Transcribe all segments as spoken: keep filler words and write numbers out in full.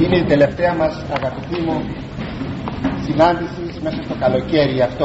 Είναι η τελευταία μας, αγαπητοί μου, συνάντηση μέσα στο καλοκαίρι αυτό.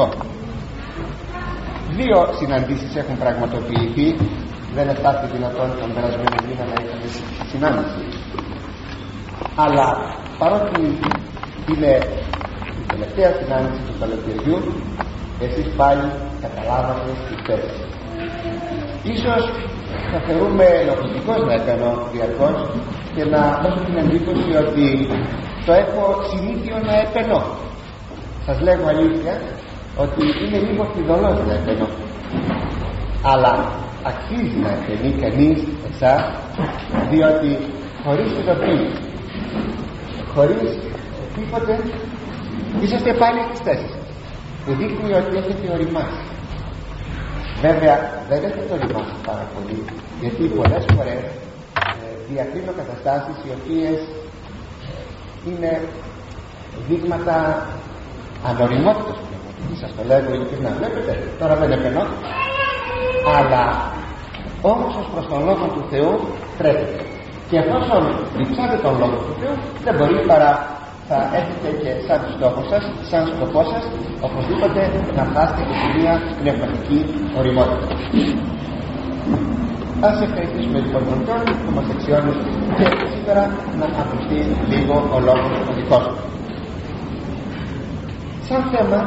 Δύο συναντήσεις έχουν πραγματοποιηθεί. Δεν έφτασε δυνατόν τον περασμένο μήνα να είχαμε συνάντηση, αλλά παρότι είναι η τελευταία συνάντηση του καλοκαιριού, εσείς πάλι καταλάβατε τη θέση. Ίσως θα θεωρούμε λογικός να επενώ διαρκώς και να δώσω την εντύπωση ότι το έχω συνήθειο να επενώ. Σας λέγω αλήθεια ότι είναι λίγο φιδωλός να επενώ, αλλά αξίζει να επενεί κανείς εσάς, διότι χωρίς ειδοποίηση, χωρίς τίποτε, είσαστε πάλι στις θέσεις σας, που δείχνει ότι έχετε οριμάσει. Βέβαια δεν έχετε οριμάσει πάρα πολύ, γιατί πολλές φορές ε, διακρίνω καταστάσεις οι οποίες είναι δείγματα ανοριμότητας. Σας το λέγω ειλικρινά, βλέπετε, τώρα δεν επενώ, αλλά όμως ως προς τον Λόγο του Θεού πρέπει. Και εφόσον διψάτε τον Λόγο του Θεού, δεν μπορεί παρά θα έχετε και σαν στόχο σας, σαν σκοπό σας, οπωσδήποτε να φτάσετε και σε μια πνευματική οριμότητα. Ας ευχαριστήσουμε λοιπόν τον Θεό που μας αξιώνει και σήμερα να ακουστεί λίγο ο λόγος ο δικός του. Σαν θέμα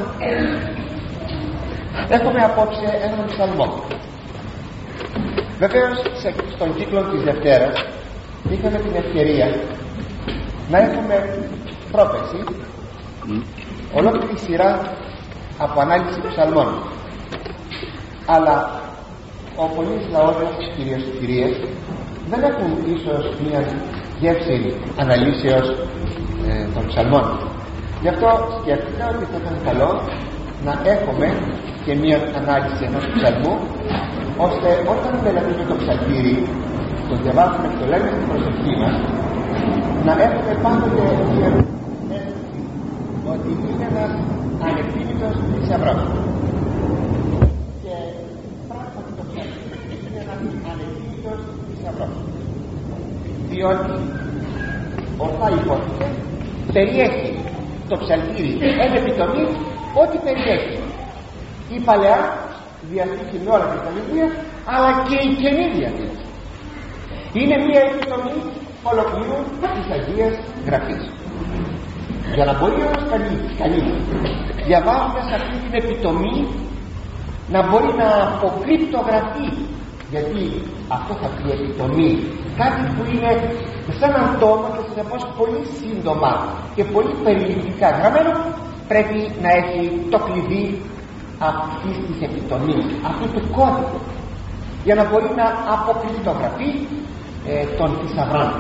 έχουμε απόψε έναν ψαλμό. Βεβαίως στον κύκλο της Δευτέρας είχαμε την ευκαιρία να έχουμε πρόπεση mm. ολόκληρη σειρά από ανάλυση ψαλμών, αλλά ο πολλής λαός, κυρίες και κυρίες, δεν έχουν ίσως μια γεύση αναλύσεως ε, των ψαλμών. Γι' αυτό σκέφτηκα ότι θα ήταν καλό να έχουμε και μια ανάλυση ενός ψαλμού, ώστε όταν μελετούμε το ψαλτήρι, το διαβάζουμε και το λέμε στην προσευχή μας, να έχουμε πάντοτε μια αίσθηση ότι είναι ένας ανεκτήμητος θησαυρός. Και πράγματι το ψαλτήρι είναι ένας ανεκτήμητος θησαυρός, διότι ορθά υπόθηκε, περιέχει το ψαλτήρι εν επιτομή ό,τι περιέχει η Παλαιά Διαθήκη με όλα τα βιβλία, αλλά και η Καινή Διαθήκη. Είναι μια επιτομή ολοκλήρου της Αγίας Γραφής. Για να μπορεί όμως κανείς, διαβάζοντας αυτή την επιτομή, να μπορεί να αποκρυπτογραφεί, γιατί αυτό θα πει επιτομή, κάτι που είναι σαν ένα τόμο και συνεπώς πολύ σύντομα και πολύ περιληπτικά γραμμένο, πρέπει να έχει το κλειδί αυτής της επιτομής, αυτού του κώδικου, για να μπορεί να αποκρυπτογραφεί ε, των θησαυρών.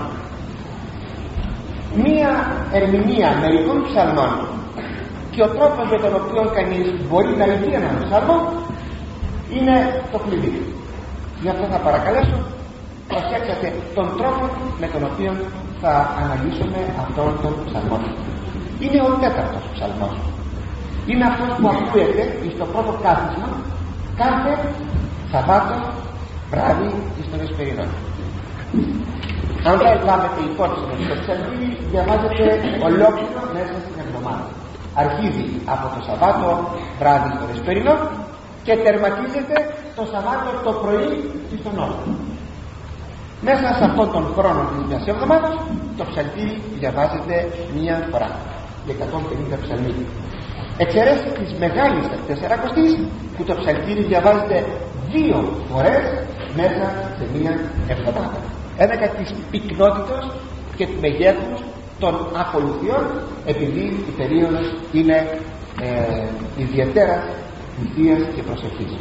Μία ερμηνεία μερικών ψαλμών και ο τρόπος με τον οποίο κανείς μπορεί να λυθεί έναν ψαλμό είναι το κλειδί. Γι' αυτό θα παρακαλέσω προσέξτε τον τρόπο με τον οποίο θα αναλύσουμε αυτόν τον ψαλμό. Είναι ο τέταρτος ψαλμός. Είναι αυτός που ακούεται στο πρώτο κάθισμα κάθε Σαββάτο βράδυ στον Εσπερινό. Αν δεν λάβετε υπόψη ότι το ψαλτήρι διαβάζεται ολόκληρο μέσα στην εβδομάδα. Αρχίζει από το Σαββάτο βράδυ στον Εσπερινό και τερματίζεται το Σαββάτο το πρωί στον Όρθο. Μέσα σε αυτόν τον χρόνο της μιας εβδομάδας το ψαλτήρι διαβάζεται μία φορά, για εκατόν πενήντα ψαλμοί. Εξαιρέσει της μεγάλης τεσσαρακοστής που το ψαλτήρι διαβάζεται δύο φορές μέσα σε μία εβδομάδα. Ένακα της πυκνότητας και του μεγέθους των ακολουθιών, επειδή η περίοδος είναι ε, ιδιαίτερα θυσίας και προσευχής.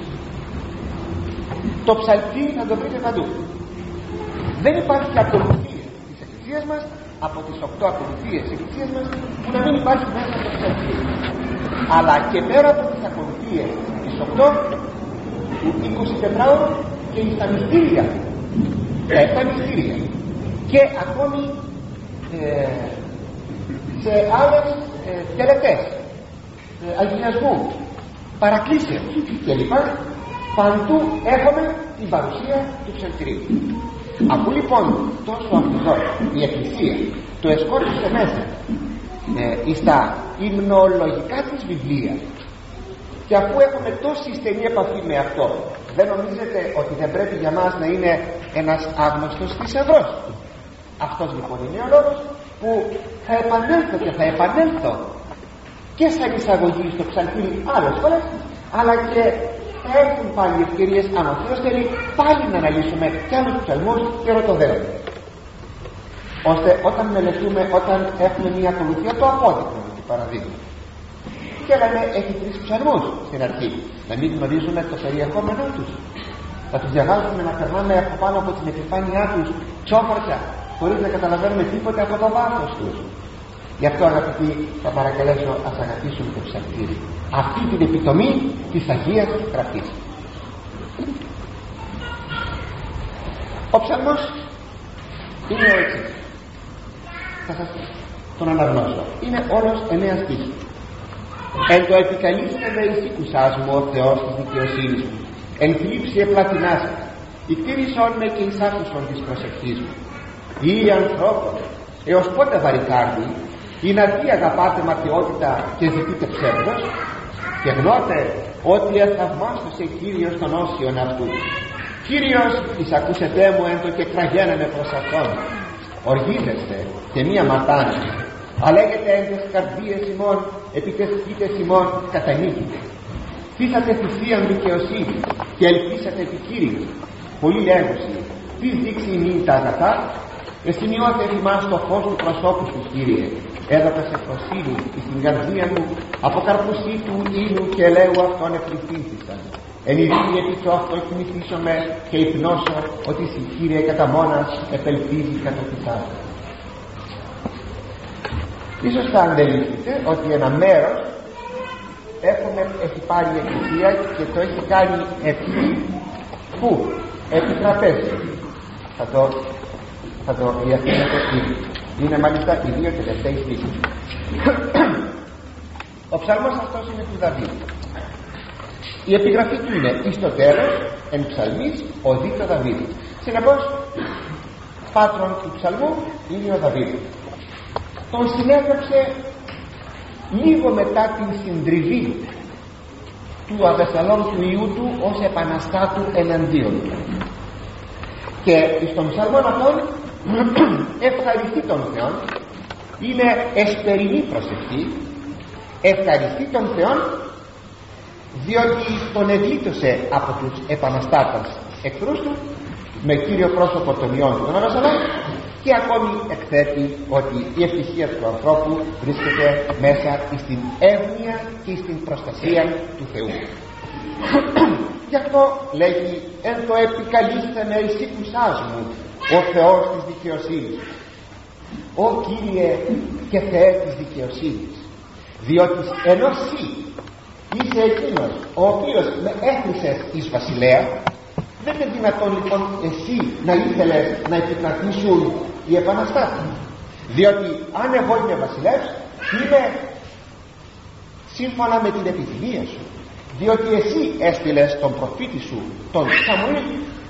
Το ψαλτήρι θα το βρείτε παντού. Δεν υπάρχει ακολουθία της Εκκλησίας μας, από τις οκτώ ακολουθίες της Εκκλησίας μας, που να μην υπάρχει μέσα στο ψαλτήρι. Αλλά και πέρα από τις ακολουθίες της οκτώ, είκοσι τέσσερα ώρες και στα μυστήρια, τα μυστήρια και ακόμη ε, σε άλλες ε, τελετές ε, αγιασμού, παρακλήσεων κλπ. Παντού έχουμε την παρουσία του ψαλτηρίου. Αφού λοιπόν τόσο αυτό η Εκκλησία το εσκόρπισε μέσα ε, στα υμνολογικά της Βιβλίας, και αφού έχουμε τόση στενή επαφή με αυτό, δεν νομίζετε ότι δεν πρέπει για μας να είναι ένας άγνωστος θησαυρός? Αυτός λοιπόν είναι ο λόγος που θα επανέλθω και θα επανέλθω και σαν εισαγωγή στο ψαλτήρι άλλες φορές, αλλά και θα έρθουν πάλι ευκαιρίες, αν ο Θεός θέλει, πάλι να αναλύσουμε και άλλους ψαλμούς και ρωτοδέλους, ώστε όταν μελετούμε, όταν έχουμε μια ακολουθία, το απόδειχνουμε του παραδείγμα. Και λέμε, έχει τρεις ψαλμούς στην αρχή, να μην γνωρίζουμε το περιεχόμενό τους, να τους διαβάζουμε, να περνάμε από πάνω από την επιφάνειά τους τσόφαρτα, χωρίς να καταλαβαίνουμε τίποτα από το βάθος τους. Γι' αυτό, αγαπητοί, θα παρακαλέσω, ας αγαπήσουμε το ψαλτήρι, αυτή την επιτομή της Αγίας Γραφής. Ο ψαλμός είναι ο εξής, θα σας τον αναγνώσω, είναι όλος εννέα στίχοι. Εν το επικαλείστε εις οίκουσάς μου ο Θεός της δικαιοσύνης μου, εν θλίψη επλατινάς, ηκτήρισον με και εις άκουσον της προσευχής μου. Ή ανθρώπων, έως πότε βαρικάρδι, ή να τι αγαπάτε ματαιότητα και ζητείτε ψεύδος, και γνώτε ότι εθαυμάστοσε Κύριος των όσιων αυτού. Κύριος, εισακούσετε μου εν το και κραγέναμε προς αυτόν. Οργίζεστε και μία ματάνε, αλέγετε εν τες καρδίες ημών, επί τες χείτες ημών κατανίκητε. Θύσατε θυσίαν δικαιοσύνη και ελπίσατε επί Κύριου. Πολύ λέγουσι, τι δείξει ημίν τα αγαθά, εσημειώτε εμάς το φως του προσώπου σου, Κύριε. Έδωκα σε φροσύνη στην καρδία μου, από καρπουσί του ήλου και ελαίου αυτόν επληθύνθησαν. Εν ειρήνη επί το αυτό κοιμηθήσομαι και υπνώσω ότι εσύ, Κύριε, κατά μόνας επελπίζει κατά τη θάλασσα. Ίσως θα αντελήφθητε ότι ένα μέρος έχουμε, έχει πάρει η Εκκλησία και το έχει κάνει επί που, επί τραπέζι. Θα το, θα το διαθέσω ήδη. Είναι μάλιστα οι δύο τελευταίοι στίχοι. Ο ψαλμός αυτός είναι του Δαβίδ. Η επιγραφή του είναι εις το τέλος εν ψαλμής ο δίκο Δαβίδ. Συνεπώς πάτρον του ψαλμού είναι ο Δαβίδ. Τον συνέγραψε λίγο μετά την συντριβή του Αβεσσαλόμ του ιού του ως επαναστάτου εναντίον του. Και στον ψαλμό αυτόν ευχαριστεί τον Θεό, είναι εσπερινή προσευχή, ευχαριστεί τον Θεό διότι τον εγλίτωσε από τους επαναστάτες εχθρούς του με κύριο πρόσωπο των ιών του τον Αβεσσαλόμ, και ακόμη εκθέτει ότι η ευτυχία του ανθρώπου βρίσκεται μέσα στην εύνοια και στην προστασία του Θεού. Γι' αυτό λέγει, εν το επικαλείστε εις οίκουσάς μου ο Θεός της δικαιοσύνης. Ω Κύριε και Θεέ της δικαιοσύνης, διότι ενώ εσύ είσαι εκείνος ο οποίος με έθνησες εις βασιλέα, δεν είναι δυνατόν λοιπόν εσύ να ήθελες να επικρατήσουν οι επαναστάτες, διότι αν εγώ είμαι βασιλεύς, είμαι σύμφωνα με την επιθυμία σου, διότι εσύ έστειλες τον προφήτη σου τον Σαμουήλ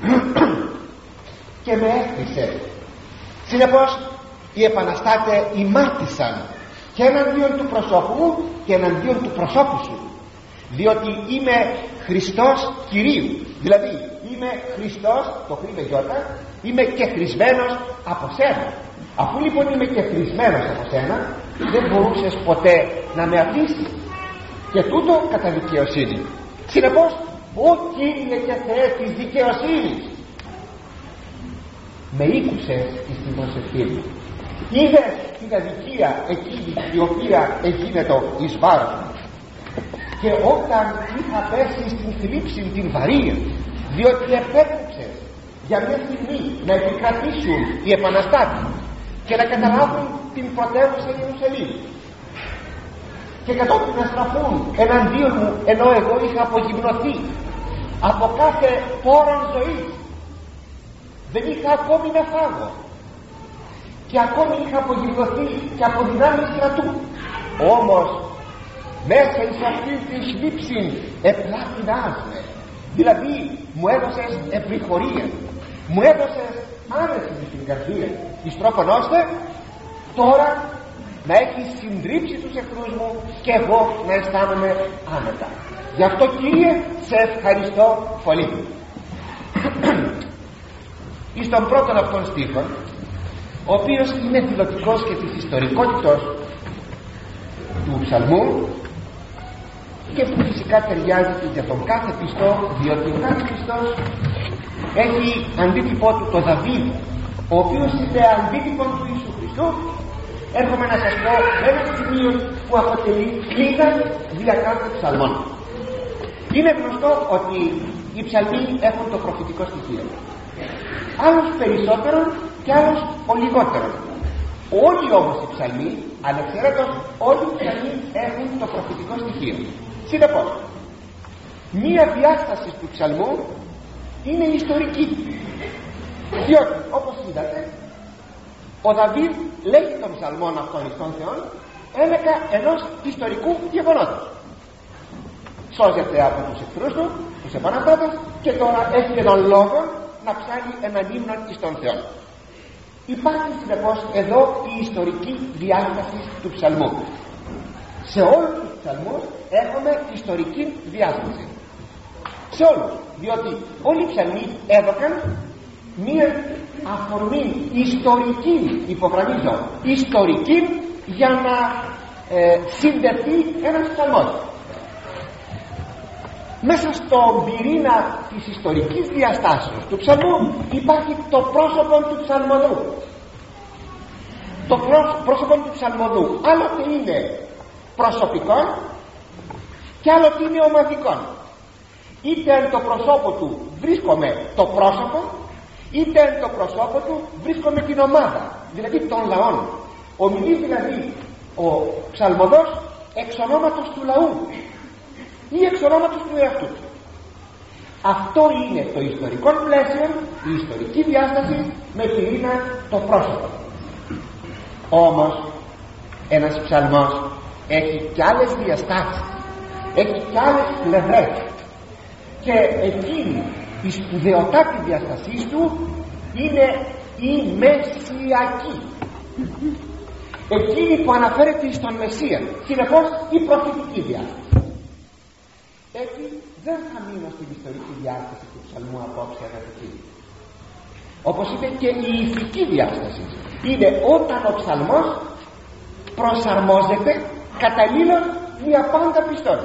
και με έθνησε. Συνεπώς οι επαναστάτες ημάτισαν και εναντίον του προσώπου μου και εναντίον του προσώπου σου, διότι είμαι Χριστός Κυρίου, δηλαδή είμαι Χριστός, το χρήμε γιώτα, είμαι και χρησμένος από σένα. Αφού λοιπόν είμαι και χρησμένος από σένα, δεν μπορούσες ποτέ να με αφήσεις, και τούτο κατά δικαιοσύνη. Συνεπώς, ο Κύριε και Θεέ της δικαιοσύνης, με ήκουσες στην προσευχή μου. Είδες την αδικία εκείνη η οποία εγίνετο εις βάρος μου, και όταν είχα πέσει στην θλίψη την βαρία, διότι επέτρεψες για μια στιγμή να επικρατήσουν οι επαναστάτες και να καταλάβουν την πρωτεύουσα Ιερουσαλήμ και κατόπιν να στραφούν εναντίον μου, ενώ εγώ είχα απογυμνωθεί από κάθε πόρον ζωής, δεν είχα ακόμη να φάγω και ακόμη είχα απογυμνωθεί και από δυνάμεις στρατού, όμως μέσα εις αυτήν την θλίψη επλάτινάς με, δηλαδή μου έδωσες ευπροχωρία, μου έδωσες άνεση στην καρδία εις τρόπον ώστε τώρα να έχεις συντρίψει τους εχθρούς μου και εγώ να αισθάνομαι άνετα. Γι' αυτό, Κύριε, σε ευχαριστώ πολύ. Εις τον πρώτον αυτόν στίχο, ο οποίος είναι δηλωτικός και της ιστορικότητος του ψαλμού και που φυσικά ταιριάζει και για τον κάθε πιστό, διότι ο κάθε πιστός έχει αντίτυπό του το Δαβίδ, ο οποίος είναι αντίτυπο του Ιησού Χριστού. Έρχομαι να σας πω ένα σημείο που αποτελεί κλίδα δια κάθε ψαλμών. Είναι γνωστό ότι οι ψαλμοί έχουν το προφητικό στοιχείο, άλλος περισσότερο και άλλος ο λιγότερο. Όλοι όμως οι ψαλμοί, ανεξαιρέτως όλοι οι ψαλμοί, έχουν το προφητικό στοιχείο. Συνεπώς, μία διάσταση του ψαλμού είναι ιστορική, διότι όπως είδατε ο Δαβίδ λέει τον ψαλμόν αυτόν εις τον Θεόν έλεγα ενός ιστορικού γεγονότος. Σώζεται από τους εχθρούς του, τους επαναστάτες, και τώρα έχει και τον λόγο να ψάλει έναν ύμνο εις τον Θεό. Υπάρχει συνεπώς εδώ η ιστορική διάσταση του ψαλμού. Σε όλους τους ψαλμούς έχουμε ιστορική διάσταση. Σε όλους, διότι όλοι οι ψαλμοί έδωκαν μία αφορμή ιστορική, υπογραμμίζω, ιστορική, για να ε, συνδεθεί ένας ψαλμός. Μέσα στον πυρήνα της ιστορικής διαστάσεως του ψαλμού υπάρχει το πρόσωπο του ψαλμοδού. Το πρόσωπο του ψαλμοδού άλλοτε είναι προσωπικό και άλλοτε είναι ομαδικό. Είτε εν το προσώπο του βρίσκομαι το πρόσωπο, είτε εν το προσώπο του βρίσκομαι την ομάδα, δηλαδή των λαών. Ομιλεί δηλαδή ο ψαλμοδός εξ ονόματος του λαού ή εξ ονόματος του εαυτού του. Αυτό είναι το ιστορικό πλαίσιο, η ιστορική διάσταση με πυρήνα το πρόσωπο. Όμως ένας ψαλμός έχει και άλλες διαστάσεις, έχει και άλλες πλευρές, και εκείνη η σπουδαιοτάτη διαστασής του είναι η μεσσιακή, εκείνη που αναφέρεται στον Μεσσία, συνεπώς η προφητική διάσταση. Έτσι δεν θα μείνω στην ιστορική διάσταση του ψαλμού απόψε, αγαπητοί. Όπως είναι και η ηθική διάσταση, είναι όταν ο ψαλμός προσαρμόζεται καταλήλως μια πάντα πιστός.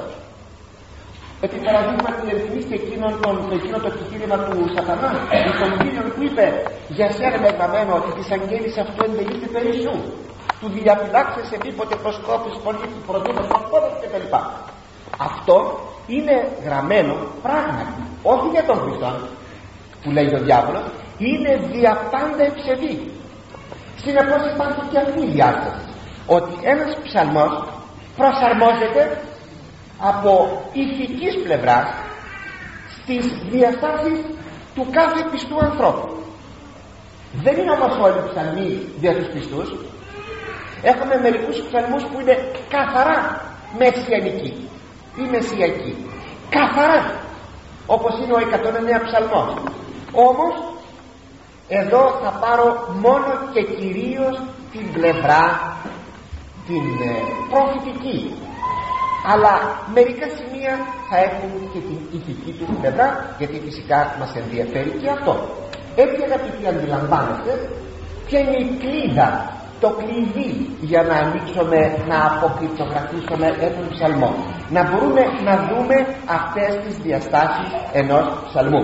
Επί παραδείγματι, ενθυμίστε εκείνον τον, εκείνο το επιχείρημα του Σατανά, τον κύριο που είπε για σένα με γραμμένο ότι της αγγέλης αυτού εντελείται περί σου, του διαφυλάξες επίποτε προσκόπης πολύ του προδίδος των και τα λοιπά. Αυτό είναι γραμμένο πράγματι, όχι για τον Χριστό που λέει ο διάβολος, είναι δια πάντα ευσεβή. Συνεπώς υπάρχει και αυτή η διάσταση, ότι ένας ψαλμός προσαρμόζεται από ηθικής πλευράς στις διαστάσεις του κάθε πιστού ανθρώπου. Δεν είναι όμως όλοι οι ψαλμοί για τους πιστούς. Έχουμε μερικούς ψαλμούς που είναι καθαρά μεσιανικοί ή μεσσιακοί, καθαρά, όπως είναι ο εκατόν εννέα ψαλμός. Όμως εδώ θα πάρω μόνο και κυρίως την πλευρά την ε, προφητική, αλλά μερικά σημεία θα έχουν και την ηθική του πλευρά, γιατί φυσικά μας ενδιαφέρει και αυτό. Έτσι, αγαπητοί, αντιλαμβάνεστε ποια είναι η κλίδα, το κλειδί για να ανοίξουμε, να αποκρυπτογραφήσουμε έναν ψαλμό, να μπορούμε να δούμε αυτές τις διαστάσεις ενός ψαλμού.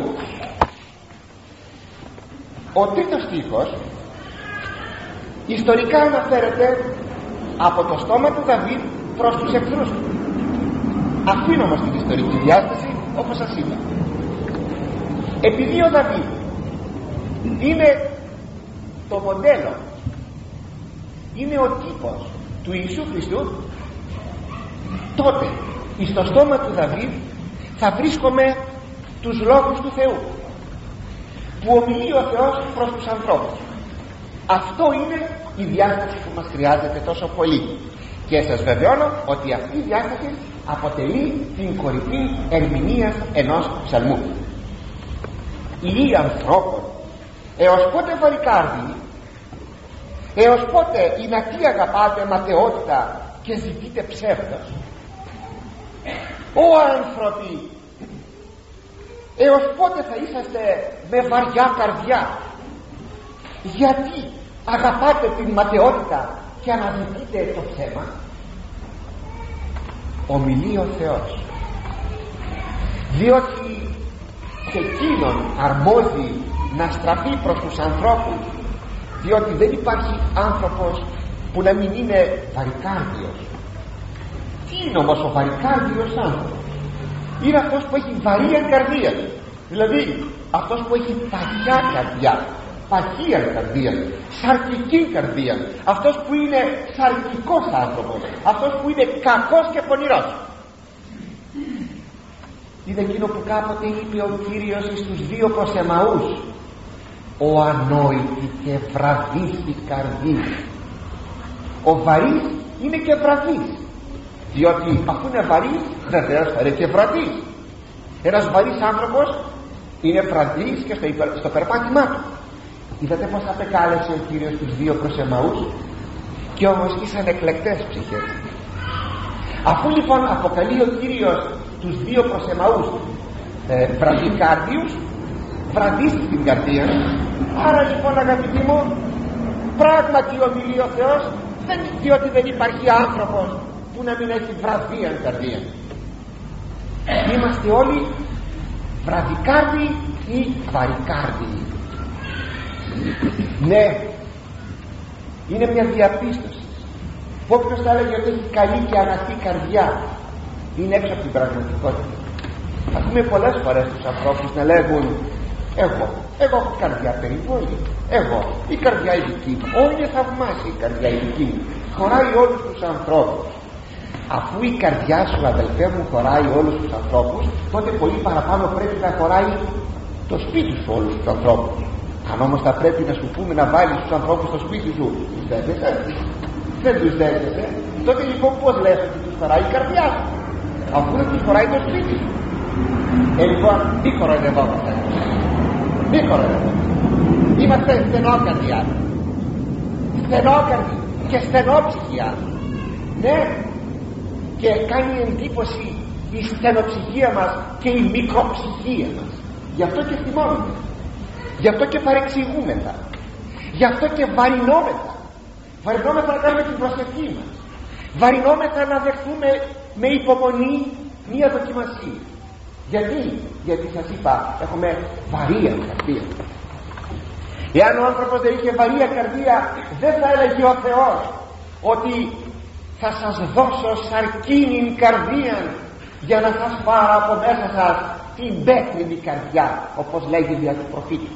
Ο τρίτος στίχος ιστορικά αναφέρεται από το στόμα του Δαβίδ προς τους εχθρούς του. Αφήνω όμως την ιστορική διάσταση, όπως σας είπα. Επειδή ο Δαβίδ είναι το μοντέλο, είναι ο τύπος του Ιησού Χριστού, τότε στο στόμα του Δαβίδ θα βρίσκουμε τους λόγους του Θεού που ομιλεί ο Θεός προς τους ανθρώπους. Αυτό είναι η διάσταση που μας χρειάζεται τόσο πολύ, και σας βεβαιώνω ότι αυτή η διάσταση αποτελεί την κορυφή ερμηνεία ενός ψαλμού. Οι ανθρώπων έως πότε βαρικάρδιοι, έως πότε ή να τι αγαπάτε ματαιότητα και ζητείτε ψεύδος? Ω άνθρωποι, έως πότε θα είσαστε με βαριά καρδιά? Γιατί αγαπάτε την ματαιότητα και αναζητείτε το ψέμα? Ομιλεί ο Θεός, διότι σε εκείνον αρμόζει να στραφεί προς τους ανθρώπους, διότι δεν υπάρχει άνθρωπος που να μην είναι βαρικάρδιος. Τι είναι όμως ο βαρικάρδιος άνθρωπος? Είναι αυτός που έχει βαρία καρδία, δηλαδή αυτός που έχει παχιά καρδιά, παχία καρδία, σαρκική καρδία, αυτός που είναι σαρκικός άνθρωπος, αυτός που είναι κακός και πονηρός. Είναι εκείνο που κάποτε είπε ο Κύριος στους δύο προς Εμαούς: ο ανόητη και βραδύς η καρδία. Ο βαρύς είναι και βραδύς, διότι αφού είναι βαρύς βεβαίως θα είναι και βραδύς. Ένας βαρύς άνθρωπος είναι βραδύς και στο, υπερ, στο περπάτημά του. Είδατε πως απεκάλεσε ο Κύριος τους δύο προς Εμαούς, και όμως ήσαν εκλεκτές ψυχές. Αφού λοιπόν αποκαλεί ο Κύριος τους δύο προς Εμαούς ε, βραδικάρδιους, βραδείς την καρδία. Άρα λοιπόν αγαπητοί μου, πράγματι ομιλεί ο Θεός, δεν, διότι δεν υπάρχει άνθρωπος που να μην έχει βραδία καρδία. Είμαστε όλοι βραδικάρδιοι ή βαρικάρδιοι. Ναι, είναι μια διαπίστωση. Όποιος θα έλεγε ότι έχει καλή και αγαθή καρδιά είναι έξω από την πραγματικότητα. Ακούμε πολλές φορές τους ανθρώπους να λέγουν: εγώ, εγώ έχω καρδιά περιβόλη, εγώ, η καρδιά η δική μου. Όχι, είναι θαυμάσια η καρδιά η δική μου, χωράει όλους τους ανθρώπους. Αφού η καρδιά σου, αδελφέ μου, χωράει όλους τους ανθρώπους, τότε πολύ παραπάνω πρέπει να χωράει το σπίτι σου όλους τους ανθρώπους. Αν όμως θα πρέπει να σου πούμε να βάλεις τους ανθρώπους στο σπίτι σου, τους δέχεσαι? Δεν τους δέχεσαι. Τότε λοιπόν πως λες ότι τους χωράει η καρδιά σου, αφού δεν τους χωράει το σπίτι σου? Ε, λοιπόν, μη κοροϊδευόμαστε, μη κοροϊδευόμαστε. Είμαστε στενόκαρδοι άνθρωποι, στενόκαρδοι και στενόψυχοι άνθρωποι. Ναι, και κάνει εντύπωση η στενοψυχία μας και η μικροψυχία μας. Γι' αυτό και θυμόμαστε, γι' αυτό και παρεξηγούμεθα, γι' αυτό και βαρινόμεθα. Βαρινόμεθα να κάνουμε την προσευχή μας, βαρινόμεθα να δεχθούμε με υπομονή μία δοκιμασία. Γιατί, γιατί σας είπα, έχουμε βαρία καρδία. Εάν ο άνθρωπος δεν είχε βαρία καρδία, δεν θα έλεγε ο Θεός ότι θα σας δώσω σαρκίνην καρδία για να σας πάρω από μέσα σας την πέτρινη καρδιά, όπως λέγει δια του προφήτη.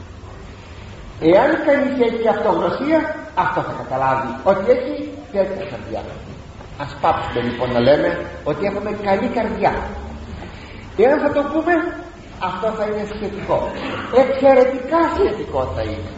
Εάν κανείς έχει αυτογνωσία, αυτό θα καταλάβει, ότι έχει τέτοια καρδιά. Ας πάψουμε λοιπόν να λέμε ότι έχουμε καλή καρδιά. Εάν θα το πούμε, αυτό θα είναι σχετικό, εξαιρετικά σχετικό θα είναι.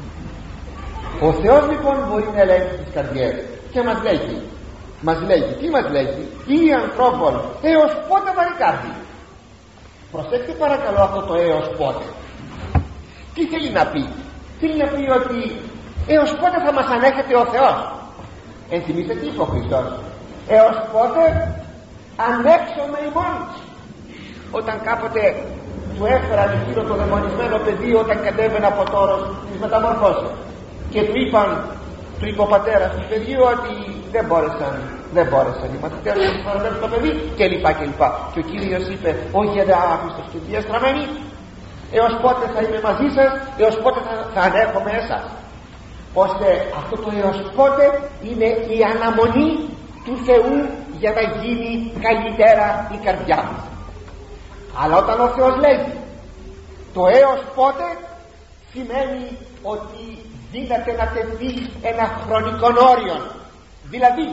Ο Θεός λοιπόν μπορεί να ελέγξει τις καρδιές και μας λέγει, μας λέγει, τι μας λέγει? Ή ανθρώπων έως πότε βαρικάρδι? Προσέξτε παρακαλώ αυτό το έως πότε. Τι θέλει να πει? Θέλει να πει ότι έως πότε θα μας ανέχεται ο Θεός? Ενθυμίστε τι είπε ο Χριστός: έως πότε ανέξομαι ημών? Όταν κάποτε του έφεραν εκείνο το δαιμονισμένο παιδί, όταν κατέβαινε από το όρος της μεταμορφώσεως, και του είπαν, του είπε ο πατέρας του παιδιού ότι δεν μπόρεσαν, δεν μπόρεσαν οι μαθητές να παραδέψουν το παιδί, και λοιπά και λοιπά. Και ο Κύριος είπε: όχι αδεάπιστος και διαστραμμένοι, έως πότε θα είμαι μαζί σας, έως πότε θα, θα ανέχομαι εσάς? Ώστε αυτό το έως πότε είναι η αναμονή του Θεού για να γίνει καλύτερα η καρδιά μας. Αλλά όταν ο Θεός λέγει το έως πότε, σημαίνει ότι δύναται να τεθεί ένα χρονικό όριο, δηλαδή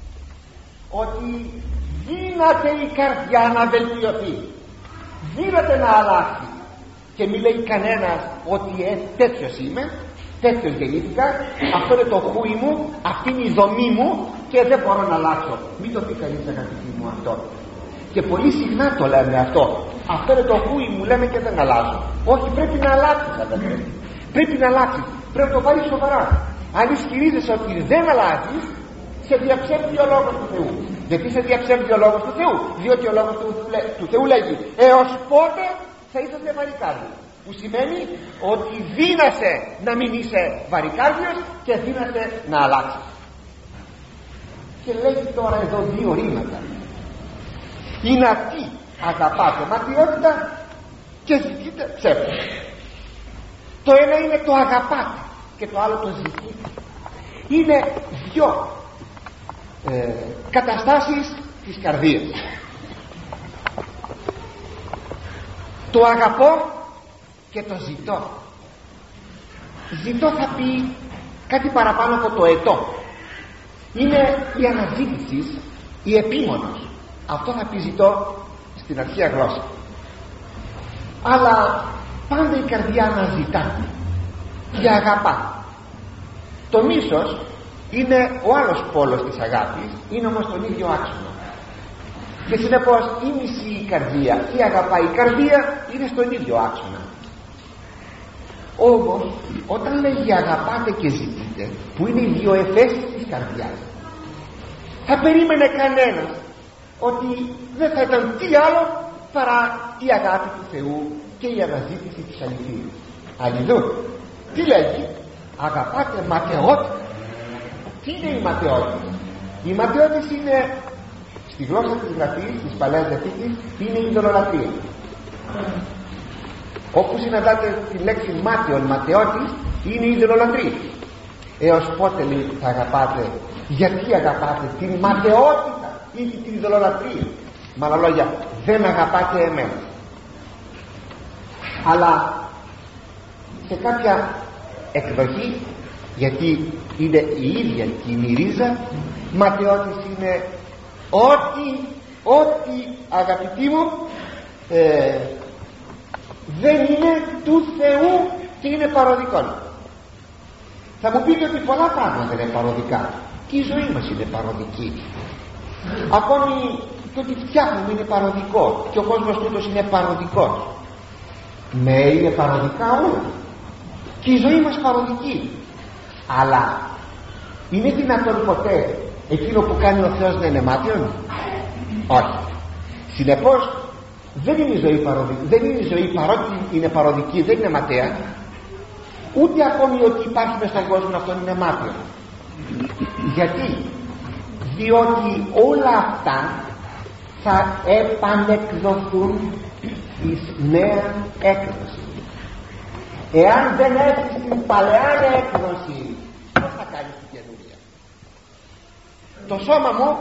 ότι δύναται η καρδιά να βελτιωθεί, δύναται να αλλάξει. Και μη λέει κανένας ότι ε, τέτοιος είμαι, τέτοιος γεννήθηκα, αυτό είναι το χούι μου, αυτή είναι η δομή μου και δεν μπορώ να αλλάξω. Μην το πει κανείς αγαπητοί μου αυτό. Και πολύ συχνά το λέμε αυτό. Αυτό είναι το χούι μου, λέμε, και δεν αλλάζω. Όχι, πρέπει να αλλάξεις, αδελφέ. πρέπει να αλλάξεις, πρέπει να το πάρεις σοβαρά. Αν ισχυρίζεσαι ότι δεν αλλάζεις, σε διαψεύδει ο λόγος του Θεού. Γιατί σε διαψεύδει ο λόγος του Θεού? Διότι ο λόγος του, του Θεού λέγει έως πότε θα είσαστε βαρικάρδιος, που σημαίνει ότι δύνασε να μην είσαι βαρικάρδιος και δύνασε να αλλάξεις. Και λέγει τώρα εδώ δύο ρήματα. Είναι αυτή αγαπάτε ματιότητα και ζητείτε ψεύδος. Το ένα είναι το αγαπάτε και το άλλο το ζητείτε. Είναι δυο ε, καταστάσεις της καρδίας. Το αγαπώ και το ζητώ. Ζητώ θα πει κάτι παραπάνω από το ετώ. Είναι η αναζήτηση, η επίμονος. Αυτό θα πει ζητώ στην αρχαία γλώσσα. Αλλά πάντα η καρδιά αναζητά και αγαπά. Το μίσος είναι ο άλλος πόλος της αγάπης, είναι όμως τον ίδιο άξονα. Και συνεπώς η μισή καρδία, η αγαπάει η καρδία, είναι στον ίδιο άξονα. Όμως όταν λέγει αγαπάτε και ζητείτε, που είναι οι δύο εφέσεις της καρδιάς, θα περίμενε κανένας ότι δεν θα ήταν τι άλλο παρά η αγάπη του Θεού και η αναζήτηση της αληθείας. Αλληλού, τι λέγει? Αγαπάτε ματαιότητα. Τι είναι η ματαιότητα? Η ματαιότητα είναι, στη γλώσσα της γραφής της Παλαιάς Διαθήκης, είναι η ειδωλολατρία. Όπου συναντάτε τη λέξη μάταιον, ματαιότης, είναι η ειδωλολατρία. Έως πότε λέει θα αγαπάτε? Γιατί αγαπάτε την ματαιότητα ή την ειδωλολατρία? Με άλλα λόγια, δεν αγαπάτε εμένα. Αλλά σε κάποια εκδοχή, γιατί είναι η ίδια και η μυρίζα, ματαιότης είναι ότι, ότι αγαπητοί μου ε, δεν είναι του Θεού και είναι παροδικό. Θα μου πείτε ότι πολλά πράγματα είναι παροδικά, και η ζωή μας είναι παροδική. Ακόμη και ότι φτιάχνουμε είναι παροδικό, και ο κόσμος τούτος είναι παροδικός. Ναι, είναι παροδικά όλα, και η ζωή μας παροδική. Αλλά είναι δυνατόν ποτέ εκείνο που κάνει ο Θεός να είναι μάτιον? Όχι. Συνεπώς δεν είναι η ζωή παροδική, δεν είναι η ζωή, παρότι είναι παροδική, δεν είναι ματαία. Ούτε ακόμη ότι υπάρχει μες στον κόσμο αυτό είναι μάτιο. Γιατί? Διότι όλα αυτά θα επανεκδοθούν εις νέα έκδοση. Εάν δεν έχεις την παλαιά έκδοση, πώς θα κάνεις την καινούρια? Το σώμα μου,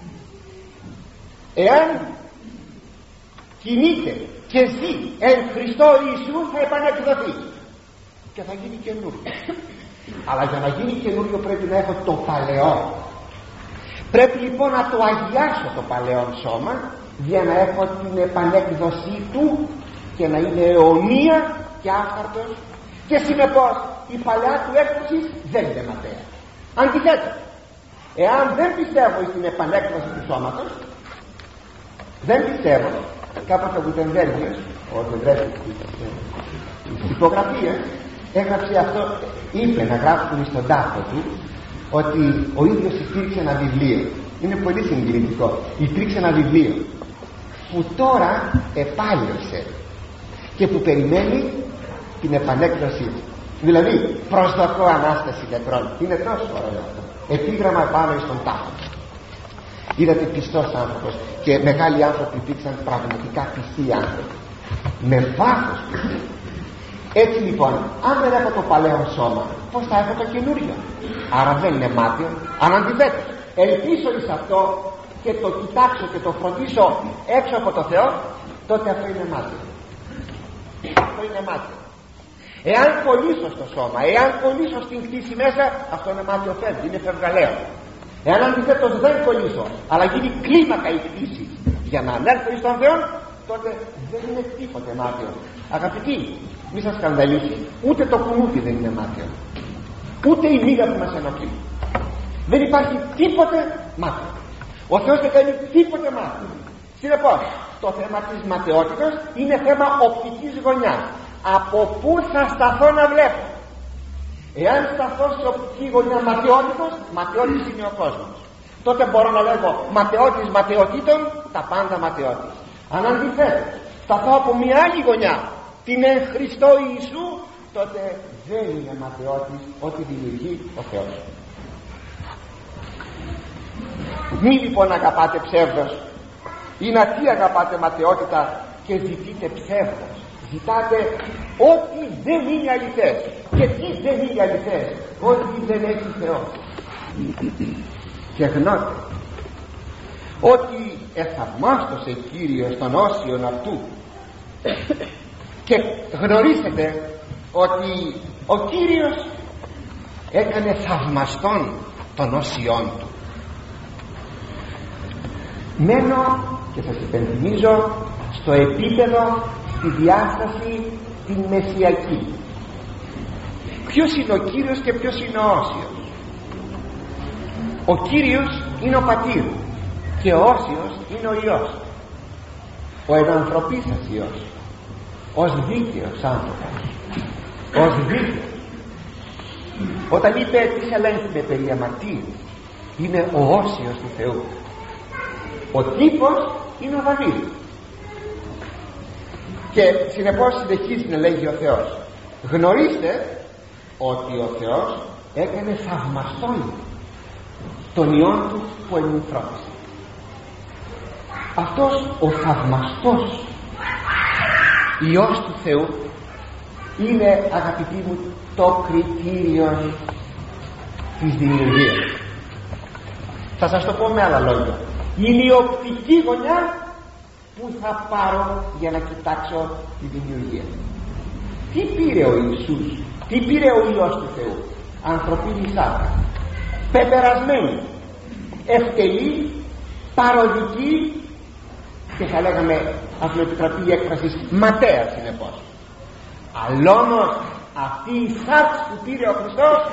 εάν κινείται και ζει εν Χριστώ Ιησού, θα επανεκδοθεί και θα γίνει καινούριο. Αλλά για να γίνει καινούριο πρέπει να έχω το παλαιό. Πρέπει λοιπόν να το αγιάσω το παλαιό σώμα, για να έχω την επανέκδοσή του και να είναι αιωνία και άφθαρτος, και συνεπώς η παλαιά του έκδοση δεν είναι ματαία. Αντιθέτως, εάν δεν πιστεύω στην επανέκδοση του σώματος, δεν πιστεύω. Κάποτε ο Γουτενβέργιος, ο Γουτενβέργιος της τυπογραφίας, έγραψε αυτό, είπε να γράψουν στον τάφο του ότι ο ίδιος υπήρξε ένα βιβλίο. Είναι πολύ συγκινητικό. Υπήρξε ένα βιβλίο που τώρα επάλυωσε και που περιμένει την επανέκδοσή του. Δηλαδή προσδοκώ Ανάσταση νεκρών. Είναι τόσο ωραίο αυτό. Επίγραμμα πάνω στον τάφο. Είδατε πιστός άνθρωπος, και μεγάλοι άνθρωποι υπήρξαν πραγματικά πιστοί άνθρωποι, με βάθος πιστοί. Έτσι λοιπόν, αν δεν έχω το παλαιό σώμα, πώς θα έχω το καινούριο? Άρα δεν είναι μάτιο. Αν αντιθέτως ελπίσω εις αυτό και το κοιτάξω και το φροντίσω έξω από το Θεό, τότε αυτό είναι μάτιο. Αυτό είναι μάτιο. Εάν κολλήσω στο σώμα, εάν κολλήσω στην κτήση μέσα, αυτό είναι μάτιο, φεύγει, είναι φευγαλαίο. Εάν αντιθέτως δεν κολλήσω, αλλά γίνει κλίμακα η κτήση για να ανέλθω εις τον Θεό, τότε δεν είναι τίποτε μάτιο. Αγαπητοί, μη σας σκανδαλίσει, ούτε το κουνούτι δεν είναι μάτιο, ούτε η μύγα που μας ενοχλεί. Δεν υπάρχει τίποτε μάτιο. Ο Θεός δεν κάνει τίποτε μάτιο. Συνεπώς, το θέμα της ματαιότητας είναι θέμα οπτικής γωνιάς. Από πού θα σταθώ να βλέπω? Εάν σταθώ σε οπτική γωνιά ματαιότητος, ματαιώτης είναι ο κόσμος. Τότε μπορώ να λέγω ματαιώτης ματαιωτήτων, τα πάντα ματαιώτης. Αν αντιθέτως σταθώ από μια άλλη γωνιά, την εν Χριστώ Ιησού, τότε δεν είναι ματαιώτης ό,τι δημιουργεί ο Θεός. Μη λοιπόν αγαπάτε ψεύδος, ή να τι αγαπάτε ματαιότητα και ζητείτε ψεύδος. Ζητάτε ό,τι δεν είναι αληθές. Και τι δεν είναι αληθές? Ό,τι δεν έχει Θεός. Και γνώτε ότι εθαυμάστωσε Κύριος των όσιων αυτού. Και γνωρίσετε ότι ο Κύριος έκανε θαυμαστόν των όσιών του. Μένω και σας υπενθυμίζω στο επίπεδο, στη διάσταση την μεσιακή. Ποιος είναι ο Κύριος και ποιος είναι ο όσιος? Ο Κύριος είναι ο Πατήρ και ο όσιος είναι ο Υιός, ο ενανθρωπίσας Υιός, ως δίκαιος άνθρωπος, ως δίκαιος. Όταν είπε τι ελέγχεται περί αμαρτίου, είναι ο όσιος του Θεού. Ο τύπος είναι ο Δαβίδ. Και συνεπώς συνεχίζει να λέγει ο Θεός. Γνωρίστε ότι ο Θεός έκανε θαυμαστόν τον Υιόν του που ενανθρώπισε. Αυτός ο θαυμαστός Υιός του Θεού είναι, αγαπητοί μου, το κριτήριο της δημιουργίας. Θα σας το πω με άλλα λόγια. Είναι η οπτική γωνιά που θα πάρω για να κοιτάξω τη δημιουργία. Τι πήρε ο Ιησούς, τι πήρε ο Υιός του Θεού? Ανθρωπίνη σάρκα, πεπερασμένη, ευτελή, παροδική και θα λέγαμε, ας με επιτραπεί η έκφραση, ματέα συνεπώς. Αλλά όμως αυτή η σάρκα που πήρε ο Χριστός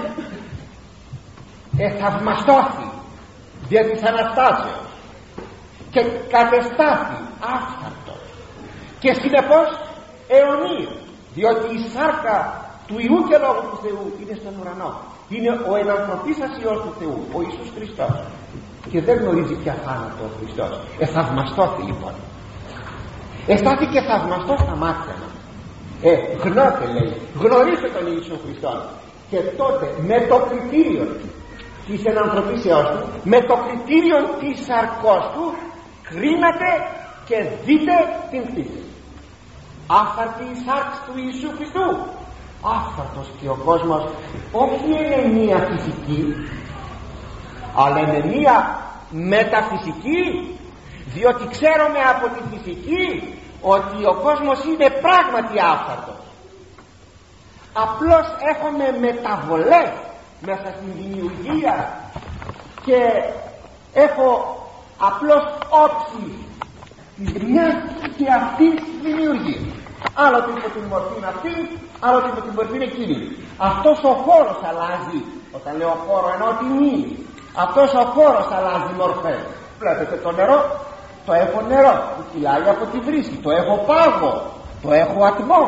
εθαυμαστώθη δια της Αναστάσεως και κατεστάθη άφθαρτος και συνεπώς αιωνίος, διότι η σάρκα του Ιού και Λόγου του Θεού είναι στον ουρανό. Είναι ο ενανθρωπίσας Υιός του Θεού, ο Ιησούς Χριστός, και δεν γνωρίζει πια θάνατο ο Χριστός. Εθαυμαστώθη λοιπόν, εστάθηκε θαυμαστός στα μάτια μας. Ε, γνώτε, λέει, γνωρίστε τον Ιησού Χριστό, και τότε με το κριτήριο της ενανθρωπίσεώς του, με το κριτήριο της σαρκός του, κρίνατε και δείτε την κτήση. Άφθαρτη η σάρξ του Ιησού Χριστού. Άφθαρτος και ο κόσμος όχι είναι μία φυσική, αλλά είναι μία μεταφυσική, διότι ξέρουμε από τη φυσική ότι ο κόσμος είναι πράγματι άφθαρτος. Απλώς έχουμε μεταβολές μέσα στην δημιουργία και έχω απλώς όψη της μιας και αυτής δημιουργίας. Άλλο υπό την μορφή είναι αυτή, άλλο υπό την μορφή είναι εκείνη. Αυτός ο χώρος αλλάζει. Όταν λέω χώρο εννοώ την ύλη. Αυτός ο χώρος αλλάζει μορφές. Βλέπετε το νερό, το έχω νερό που κυλάει από τη βρύση, το έχω πάγο, το έχω ατμό.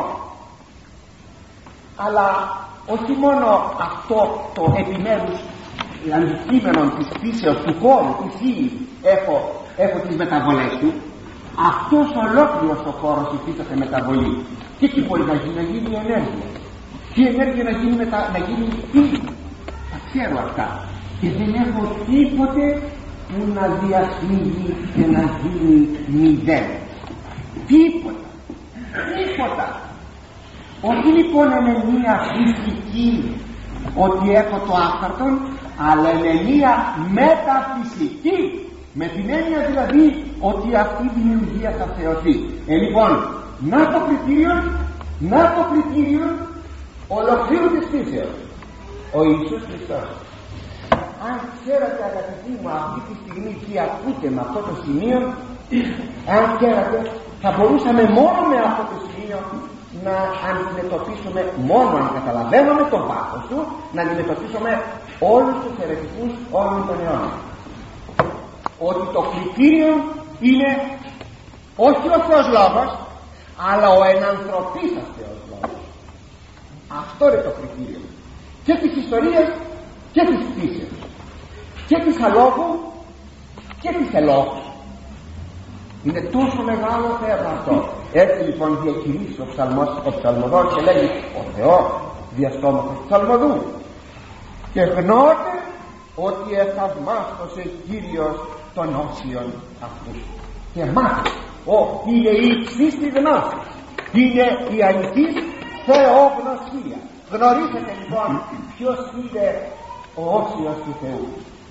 Αλλά όχι μόνο αυτό το επιμέρους αντικείμενο της φύσεως του χώρου, της ύλης, έχω, έχω τις μεταβολές του. Αυτός ολόκληρος ο χώρος υφίσταται μεταβολή. Και τι μπορεί να γίνει? Να γίνει ενέργεια. Τι ενέργεια να γίνει, μετα... να γίνει ύλη. Τα ξέρω αυτά. Και δεν έχω τίποτε που να διασμίγει και να γίνει μηδέν. Τίποτα. Τίποτα. Όχι λοιπόν είναι μία φυσική ότι έχω το άφθαρτον, αλλά είναι μία μεταφυσική, με την έννοια δηλαδή ότι αυτή η δημιουργία θα θεωθεί. Ε, λοιπόν, να το κριτήριο, να το κριτήριο ολοκλήρου της φύσεως, ο Ιησούς Χριστός. Αν ξέρατε, αγαπητοί μου, αυτή τη στιγμή τι ακούτε με αυτό το σημείο, αν ξέρατε, θα μπορούσαμε μόνο με αυτό το σημείο να αντιμετωπίσουμε, μόνο αν καταλαβαίνουμε το βάθος του, να αντιμετωπίσουμε όλους τους αιρετικούς όλων των αιώνων. Ότι το κριτήριο είναι όχι ο Θεός Λόγος, αλλά ο ενανθρωπίσας Θεός Λόγος. Αυτό είναι το κριτήριο. και της ιστορίας και της φύσεως και της αλόγου και της ελόγου. Είναι τόσο μεγάλο θέμα αυτό. Έτσι λοιπόν διακηρύσει ο, ψαλμός, ο ψαλμοδός και λέει ο Θεός διαστόματος του ψαλμοδού, και γνώτε ότι εθαυμάστωσε Κύριος των όσιων αυτούς. Και μάθε, ο, είναι η υψίστη γνώση, είναι η αληθής θεογνωσία. Γνωρίζετε λοιπόν ποιος είναι ο όσιος του Θεού.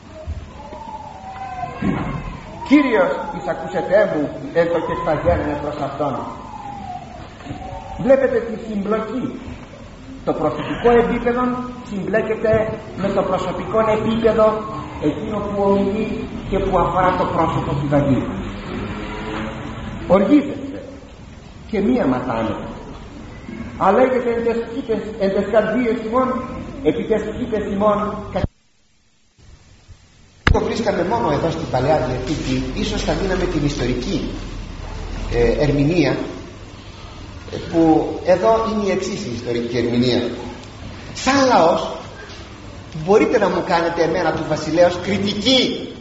Κύριος εισακούσετε μου εν το κεκταγέννε προς Αυτόν. Βλέπετε τη συμπλοκή. Το προσωπικό επίπεδο συμπλέκεται με το προσωπικό επίπεδο εκείνο που ομιλεί και που αφορά το πρόσωπο του Δαβίδ. Οργίζεστε και μία ματάνετε, αλέγετε εν τες καρδίες ημών, επί τες σκήτες ημών. Το βρίσκαμε μόνο εδώ στην Παλαιά Διαθήκη. Ίσως θα δίναμε την ιστορική ε, ερμηνεία, που εδώ είναι η εξής η ιστορική ερμηνεία. Σαν λαός μπορείτε να μου κάνετε εμένα του βασιλέως κριτική,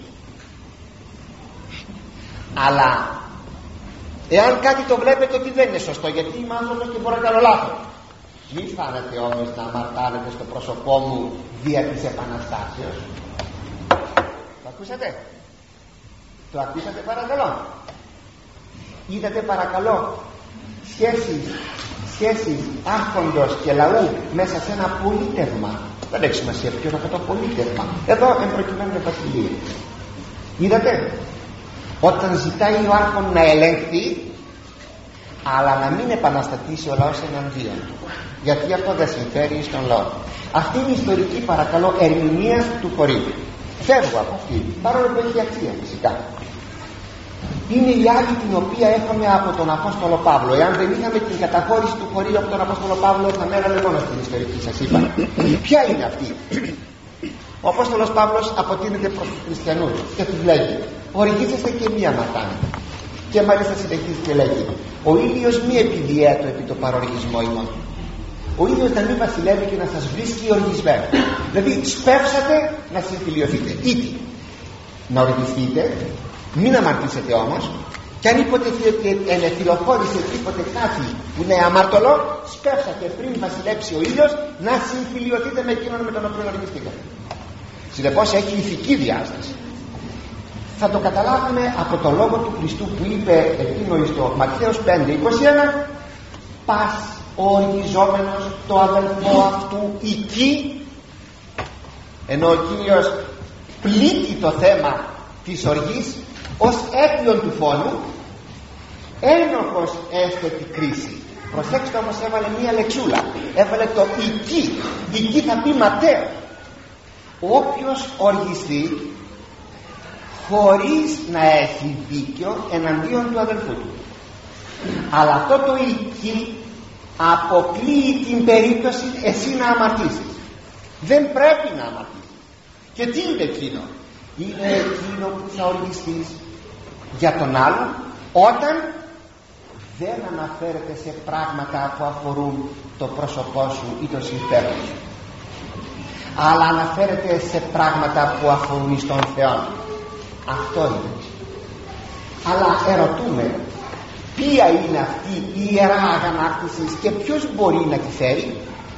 αλλά εάν κάτι το βλέπετε ότι δεν είναι σωστό, γιατί είμαι άνθρωπος και μπορώ να κάνω λάθος, μην φάνετε όμως να αμαρτάνετε στο πρόσωπό μου δια της επαναστάσεως. Το ακούσατε? Το ακούσατε παρακαλώ? Είδατε παρακαλώ σχέσεις, σχέσεις άρχοντος και λαού μέσα σε ένα πολίτευμα. Δεν έχει σημασία ποιο είναι αυτό το πολίτευμα. Εδώ εμπροκειμένου με βασιλεία. Είδατε? Όταν ζητάει ο άρχον να ελέγχει, αλλά να μην επαναστατήσει ο λαός εναντίον του, γιατί αυτό δεν συμφέρει στον λαό. Αυτή είναι η ιστορική παρακαλώ ερμηνεία του χωρίου. Φεύγω από αυτή, παρόλο που έχει αξία φυσικά. Είναι η άλλη την οποία έχουμε από τον Απόστολο Παύλο. Εάν δεν είχαμε την καταχώρηση του χωρίου από τον Απόστολο Παύλο, θα μέναμε μόνο στην ιστορική, σας είπα. Ποια είναι αυτή? Ο Απόστολος Παύλος αποτείνεται προς τους χριστιανούς και τους λέγει: οργίζεστε και μία ματάνετε. Και μάλιστα συνεχίζει και λέγει: ο ήλιος μη επιδιέτω επί το παροργισμό ημών. Ο ήλιος να μην βασιλεύει και να σας βρίσκει οργισμένο. Δηλαδή σπεύσατε να συμφιλιωθείτε. Ήτι να οργιστείτε, μην αμαρτήσετε όμως, και αν υποτεθεί ότι ενεφιλοχώρησε τίποτε κάτι που είναι αμαρτωλό, σπεύσατε πριν βασιλέψει ο ήλιος να συμφιλιωθείτε με εκείνον με τον οποίο οργιστήκατε. Συνεπώς έχει ηθική διάσταση. Θα το καταλάβουμε από το λόγο του Χριστού που είπε εκείνο στο Ματθαίος πέντε είκοσι ένα: πας ο οργιζόμενος το αδελφό αυτού εκεί, ενώ ο Κύριος πλήττει το θέμα της οργής ως αίτιον του φόνου, ένοχος έστε τη κρίση. Προσέξτε όμως, έβαλε μία λεξούλα, έβαλε το εκεί. Εκεί θα πει Ματθαίο. Όποιος οργιστεί χωρίς να έχει δίκιο εναντίον του αδελφού του. Αλλά αυτό το εκεί αποκλείει την περίπτωση εσύ να αμαρτήσεις. Δεν πρέπει να αμαρτήσεις. Και τι είναι εκείνο? Είναι εκείνο που θα οργιστείς για τον άλλον όταν δεν αναφέρεται σε πράγματα που αφορούν το πρόσωπό σου ή το συμφέρον σου, αλλά αναφέρεται σε πράγματα που αφορούν στον Θεό. Αυτό είναι. Αλλά ερωτούμε, ποια είναι αυτή η ιερά αγανάκτηση και ποιος μπορεί να τη φέρει?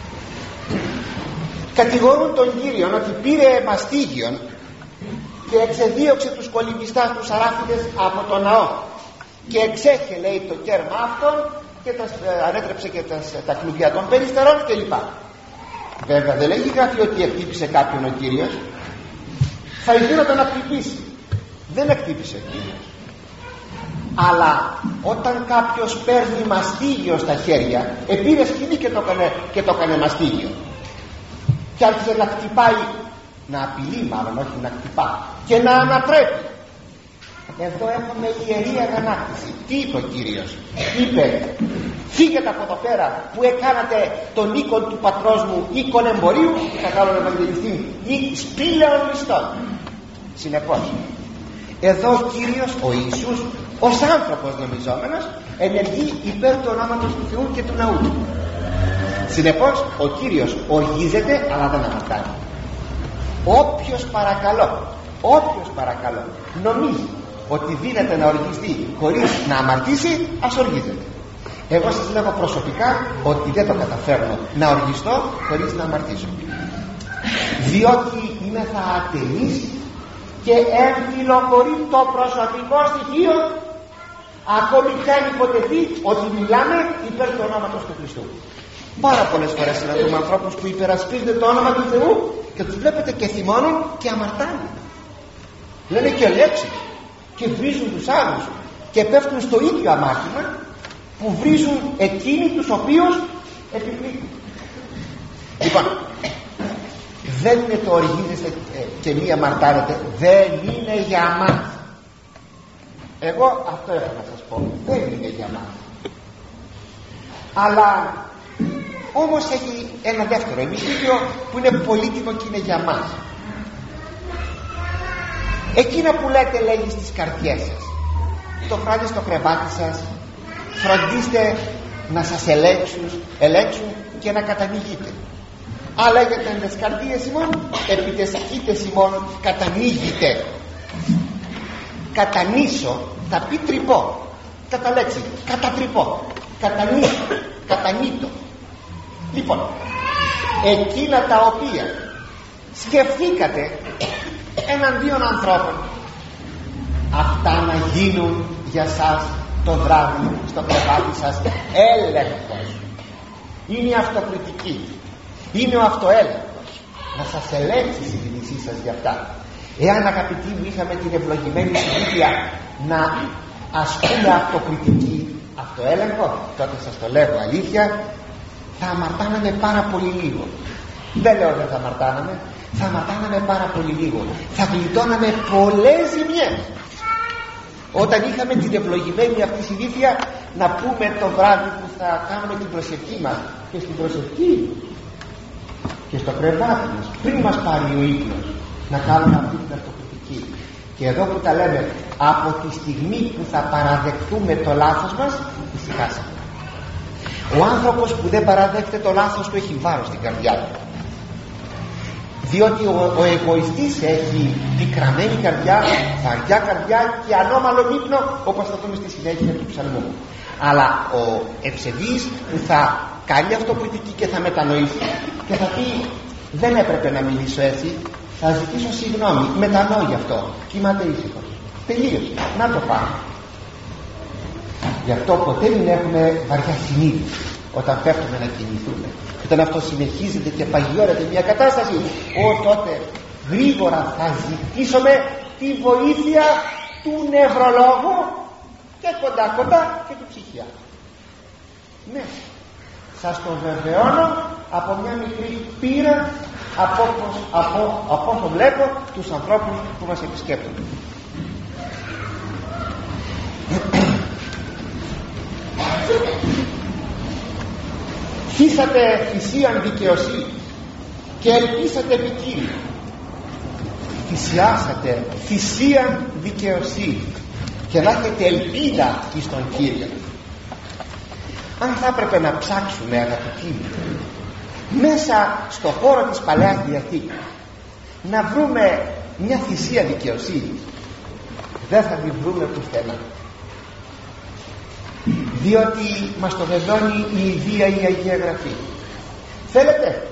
Κατηγορούν τον Κύριον ότι πήρε μαστίγιον και εξεδίωξε τους κολυμβιστάς, τους αράφιδες από το ναό, και εξέχε, λέει, το κέρμα αυτών και τα, ανέτρεψε και τα, τα κλουβιά των περιστερών κλπ. Βέβαια δεν λέγει γράφει ότι εκτύπησε κάποιον ο Κύριος. Θα ηθήνονταν να χτυπήσει. Δεν εκτύπησε ο Κύριος. Αλλά όταν κάποιος παίρνει μαστίγιο στα χέρια, επήρε σκηνή και το έκανε, και το έκανε μαστίγιο, και άρχισε να χτυπάει, να απειλεί μάλλον, όχι να χτυπά, και να ανατρέπει. Εδώ έχουμε ιερή αγανάκτηση. Τι είπε ο Κύριος? Είπε: φύγετε από εδώ πέρα που έκανατε τον οίκον του πατρός μου οίκον εμπορίου, θα κάνω ευαγγελιστή, ή σπήλαιων ληστών. Συνεπώς εδώ ο Κύριος, ο Ιησούς, ως άνθρωπος νομιζόμενος, ενεργεί υπέρ του ονόματος του Θεού και του ναού του. Συνεπώς ο Κύριος οργίζεται αλλά δεν αμαρτάνει. Όποιος παρακαλώ όποιος παρακαλώ νομίζει ότι δύναται να οργιστεί χωρίς να αμαρτήσει, ας οργίζεται. Εγώ σας λέγω προσωπικά ότι δεν το καταφέρνω να οργιστώ χωρίς να αμαρτήσω, διότι είμαι θα ατελής και εμφυλοχωρεί το προσωπικό στοιχείο, ακόμη κι αν υποτεθεί ότι μιλάμε υπέρ του ονόματος του Χριστού. Πάρα πολλές φορές συναντούμε ανθρώπους που υπερασπίζονται το όνομα του Θεού και τους βλέπετε και θυμώνουν και αμαρτάνουν, λένε και λέξεις και βρίζουν τους άλλους και πέφτουν στο ίδιο αμάρτημα που βρίζουν εκείνοι τους οποίους επιπλήττουν. Λοιπόν, δεν είναι το οργίζεστε και μη αμαρτάνετε, δεν είναι για μας. Εγώ αυτό έχω να σας πω, δεν είναι για μας. Αλλά όμως έχει ένα δεύτερο ημιστήριο που είναι πολύτιμο και είναι για μας. Εκείνα που λέτε, λέγει στις καρδιές σας, το βράδυ στο κρεβάτι σας, φροντίστε να σας ελέγξουν, ελέγξουν και να κατανοηγείτε. Αλλά λέγεται τις καρδίες ημών, επί τες ήτες ημών κατανοηγείτε. Κατανήσω θα πει τρυπώ, κατά λέξη, κατατρυπώ, κατανήσω, κατανείτω. Λοιπόν, εκείνα τα οποία σκεφτήκατε εναντίον ανθρώπων, αυτά να γίνουν για σας το βράδυ στο κρεβάτι σας έλεγχος. Είναι η αυτοκριτική, είναι ο αυτοέλεγχος, να σας ελέγξει η συνείδησή σας για αυτά. Εάν, αγαπητοί μου, είχαμε την ευλογημένη συνήθεια να ασκούμε αυτοκριτική, αυτοέλεγχο, τότε σας το λέω αλήθεια, θα αμαρτάναμε πάρα πολύ λίγο. Δεν λέω δεν θα αμαρτάναμε, θα αμαρτάναμε πάρα πολύ λίγο, θα γλιτώναμε πολλές ζημιές. Όταν είχαμε την ευλογημένη αυτή συνήθεια να πούμε το βράδυ που θα κάνουμε την προσευχή μας, και στην προσευχή και στο κρεβάτι μας, πριν μας πάρει ο ύπνος, να κάνουμε αυτή την αυτοκριτική. Και εδώ που τα λέμε, από τη στιγμή που θα παραδεχτούμε το λάθος μας, ησυχάσαμε. Ο άνθρωπος που δεν παραδέχεται το λάθος του έχει βάρος στην καρδιά του, διότι ο, ο εγωιστής έχει πικραμένη καρδιά, βαριά καρδιά και ανώμαλο ύπνο, όπως θα δούμε στη συνέχεια του ψαλμού. Αλλά ο ευσεβής που θα κάνει αυτοκριτική και θα μετανοήσει και θα πει, δεν έπρεπε να μιλήσω έτσι, θα ζητήσω συγγνώμη, μετανοώ γι' αυτό, κοιμάται ήσυχος, τελείωσε, να το πάμε. Γι' αυτό ποτέ μην έχουμε βαριά συνείδηση όταν πέφτουμε να κινηθούμε. Και όταν αυτό συνεχίζεται και παγιώνεται μια κατάσταση, ο τότε γρήγορα θα ζητήσουμε τη βοήθεια του νευρολόγου και κοντά κοντά και του ψυχιάτρου. Ναι, σας το βεβαιώνω από μια μικρή πείρα, από, από, από όσο βλέπω τους ανθρώπους που μας επισκέπτονται. Χύσατε θυσίαν δικαιοσύνη και ελπίσατε επιτήρηση. Θυσιάσατε θυσίαν δικαιοσύνη και να έχετε ελπίδα εις τον Κύριο. Αν θα έπρεπε να ψάξουμε, αγαπητοί μου, μέσα στο χώρο της Παλαιάς Διαθήκης να βρούμε μια θυσία δικαιοσύνης, δεν θα την βρούμε πουθενά, διότι μας το βεβαιώνει η Ιδία, η Αγία Γραφή. Θέλετε?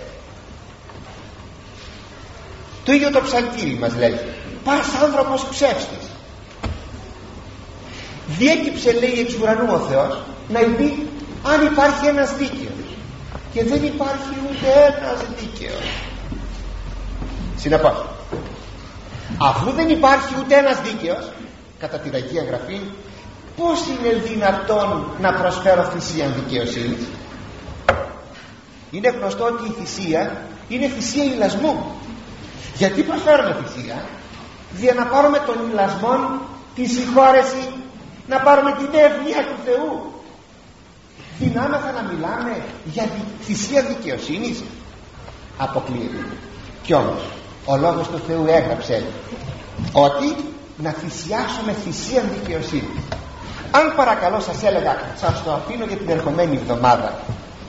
Το ίδιο το ψαλτήρι μας λέει, πας άνθρωπος ψεύστης. Διέκυψε, λέει, εξ ουρανού ο Θεός να δει αν υπάρχει ένας δίκαιος, και δεν υπάρχει ούτε ένας δίκαιος. Συνεπώς, αφού δεν υπάρχει ούτε ένας δίκαιος, κατά την Αγία Γραφή, πώς είναι δυνατόν να προσφέρω θυσία δικαιοσύνης? Είναι γνωστό ότι η θυσία είναι θυσία ηλασμού. Γιατί προσφέρουμε θυσία? Για να πάρουμε τον ηλασμό, τη συγχώρεση, να πάρουμε την εύνοια του Θεού. Δυνάμεθα να μιλάμε για θυσία δικαιοσύνης? Αποκλείεται. Κι όμως ο Λόγος του Θεού έγραψε ότι να θυσιάσουμε θυσία δικαιοσύνης. Αν παρακαλώ σας έλεγα, σας το αφήνω για την ερχομένη εβδομάδα,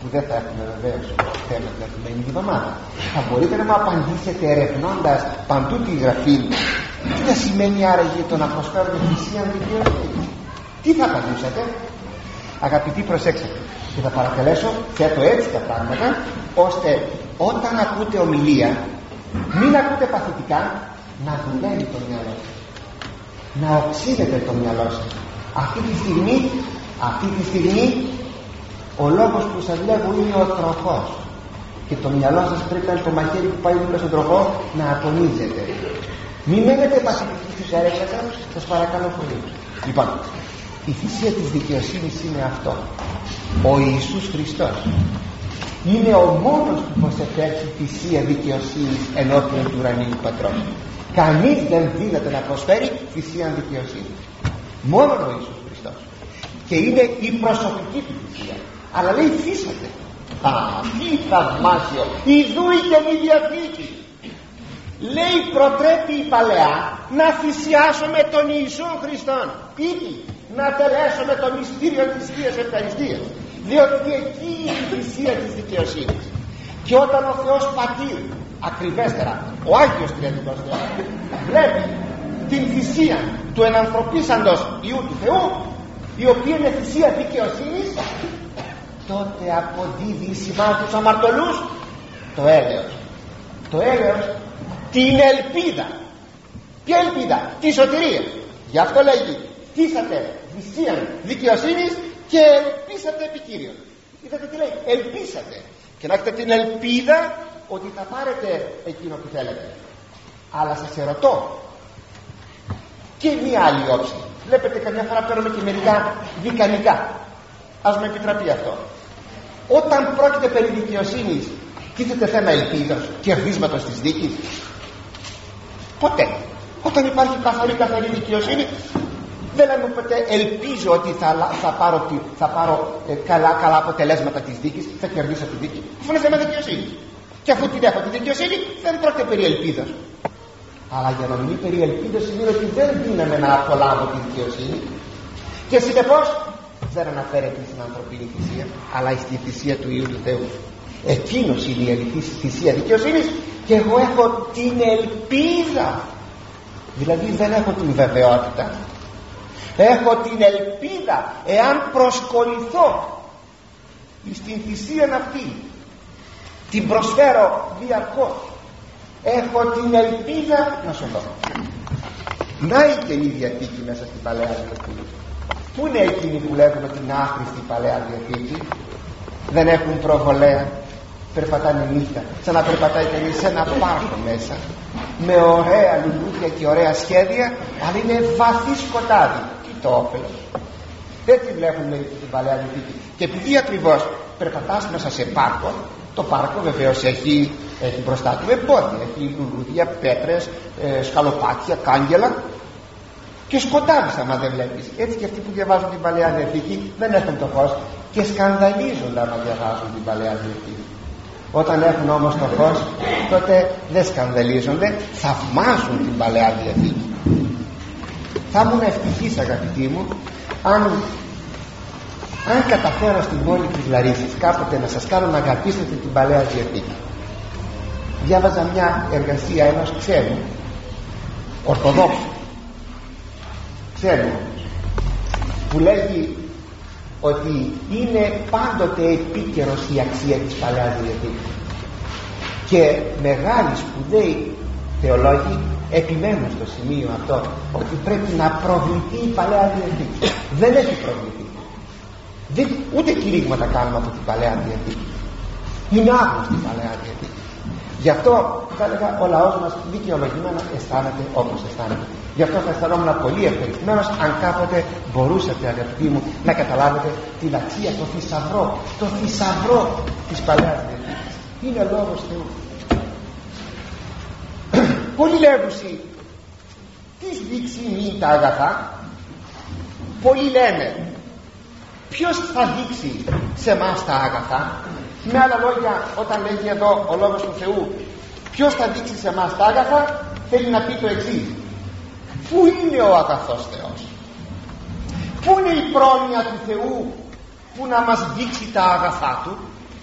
που δεν θα έχουμε βεβαίως θέμα την ερχομένη εβδομάδα. Θα μπορείτε να μου απαντήσετε ερευνώντας παντού τη Γραφή, τι θα σημαίνει άραγε το να προσφέρουμε θυσία δικαιοσύνη? Τι θα απαντούσατε? Αγαπητοί, προσέξτε, και θα παρακαλέσω, θέτω έτσι τα πράγματα, ώστε όταν ακούτε ομιλία μην ακούτε παθητικά, να δουλεύει το μυαλό σας, να οξύνετε το μυαλό σας. Αυτή τη στιγμή, αυτή τη στιγμή ο λόγος που σας λέγω είναι ο τροχός, και το μυαλό σας πρέπει να είναι το μαχαίρι που πάει δίπλα στον τροχό, να ατονίζετε. Μην μένετε παθητικοί στους αίρεσες σας, σας παρακαλώ πολύ. Λοιπόν, η θυσία της δικαιοσύνης είναι αυτό. Ο Ιησούς Χριστός είναι ο μόνος που προσεφέρει θυσία δικαιοσύνης ενώπιον του ουρανίου Πατρός. Κανείς δεν δύναται να προσφέρει θυσία δικαιοσύνης, μόνο ο Ιησούς Χριστός, και είναι η προσωπική του θυσία. Αλλά λέει θύσατε. Α, τι θαυμάσιο! Ιδού η Καινή Διαθήκη. Λέει προτρέπει η Παλαιά να θυσιάσουμε τον Ιησού Χριστόν, ήδη να τελέσουμε το μυστήριο της Θείας Ευχαριστίας, διότι εκεί είναι η θυσία της δικαιοσύνης. Και όταν ο Θεός Πατήρ, ακριβέστερα ο Άγιος Τριαδικός Θεός, βλέπει την θυσία του ενανθρωπίσαντος Υιού του Θεού, η οποία είναι θυσία δικαιοσύνης, τότε αποδίδει εις ημάς τους αμαρτωλούς το έλεος. Το έλεος, την ελπίδα. Ποια ελπίδα? Τη σωτηρία. Γι' αυτό λέγει θύσατε θυσία δικαιοσύνης και ελπίσατε επί Κύριον. Είδατε τι λέει? Ελπίσατε. Και να έχετε την ελπίδα ότι θα πάρετε εκείνο που θέλετε. Αλλά σας ερωτώ και μία άλλη όψη. Βλέπετε, καμιά φορά παίρνουμε και μερικά δικανικά. Ας με επιτραπεί αυτό. Όταν πρόκειται περί δικαιοσύνης, τίθεται θέμα ελπίδας, κερδίσματος της δίκης? Ποτέ. Όταν υπάρχει καθαρή καθαρή δικαιοσύνη, δεν λέμε ποτέ ελπίζω ότι θα, θα πάρω, θα πάρω ε, καλά, καλά αποτελέσματα της δίκης, θα κερδίσω τη δίκη. Αφού είναι θέμα δικαιοσύνη. Και αφού την έχω τη δικαιοσύνη, δεν πρόκειται περί ελπίδας. Αλλά για να μην περί ελπίδας σημαίνει ότι δεν δίναμε να απολάβω τη δικαιοσύνη, και συνεπώς δεν αναφέρεται στην ανθρωπίνη θυσία, αλλά στη θυσία του Υιού του Θεού. Εκείνος είναι η αληθής θυσία δικαιοσύνης, και εγώ έχω την ελπίδα. Δηλαδή δεν έχω την βεβαιότητα, έχω την ελπίδα, εάν προσκοληθώ στην θυσία αυτή, την προσφέρω διαρκώς, έχω την ελπίδα να σωθώ. Να η Καινή Διαθήκη μέσα στην Παλαιά Διαθήκη. Πού είναι εκείνοι που λέγουμε την άχρηστη Παλαιά Διαθήκη? Δεν έχουν προβολέα, περπατάνε νύχτα, σαν να περπατάει κανείς σε ένα πάρκο μέσα, με ωραία λουλούδια και ωραία σχέδια, αλλά είναι βαθύ σκοτάδι. Τι το όφελος? Έτσι βλέπουμε την Παλαιά Διαθήκη. Και επειδή ακριβώς περπατάς μέσα σε πάρκο, το πάρκο βεβαίως έχει, έχει μπροστά του εμπόδια, έχει λουλούδια, πέτρες, ε, σκαλοπάτια, κάγκελα, και σκοτάδεις άμα δεν βλέπεις. Έτσι και αυτοί που διαβάζουν την Παλαιά Διαθήκη δεν έχουν το φως και σκανδαλίζονται άμα διαβάζουν την Παλαιά Διαθήκη. Όταν έχουν όμως το φως, τότε δεν σκανδαλίζονται, θαυμάζουν την Παλαιά Διαθήκη. Θα ήμουν ευτυχής, αγαπητοί μου, αν, αν καταφέρω στην πόλη της Λαρίσης κάποτε να σας κάνω να αγαπήσετε την Παλαιά Διαθήκη. Διάβαζα μια εργασία ενός ξένου, Ορθοδόξου ξένου, που λέγει ότι είναι πάντοτε επίκαιρος η αξία της Παλαιάς Διαθήκης, και μεγάλοι σπουδαίοι θεολόγοι επιμένουν στο σημείο αυτό, ότι πρέπει να προβληθεί η Παλαιά Διαθήκη. Δεν έχει προβληθεί. Δεν, ούτε κηρύγματα κάνουμε από την Παλαιά Διαθήκη. Είναι άγνωστη η Παλαιά Διαθήκη. Γι' αυτό θα έλεγα ο λαός μας δικαιολογημένα αισθάνεται όπως αισθάνεται. Γι' αυτό θα αισθανόμουν πολύ ευχαριστημένος αν κάποτε μπορούσατε, αγαπητοί μου, να καταλάβετε την αξία, το θησαυρό, το θησαυρό της Παλαιάς Διαθήκης. Είναι λόγος Θεού. Πολλοί λέγουσι, τις δείξει μη τα αγαθά. Πολλοί λένε, ποιος θα δείξει σε εμάς τα αγαθά? Με άλλα λόγια, όταν λέγει εδώ ο λόγος του Θεού, ποιος θα δείξει σε εμάς τα αγαθά, θέλει να πει το εξής: πού είναι ο αγαθός Θεός? Πού είναι η πρόνοια του Θεού που να μας δείξει τα αγαθά Του?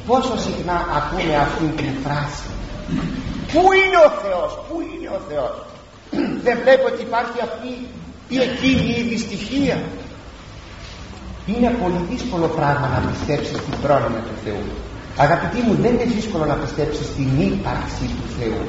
Πόσο συχνά ακούμε αυτήν την φράση, πού είναι ο Θεός, πού είναι ο Θεός? Δεν βλέπω ότι υπάρχει αυτή ή εκείνη η δυστυχία? Είναι πολύ δύσκολο πράγμα να πιστέψεις την πρόνοια του Θεού. Αγαπητοί μου, δεν είναι δύσκολο να πιστέψεις την ύπαρξη του Θεού.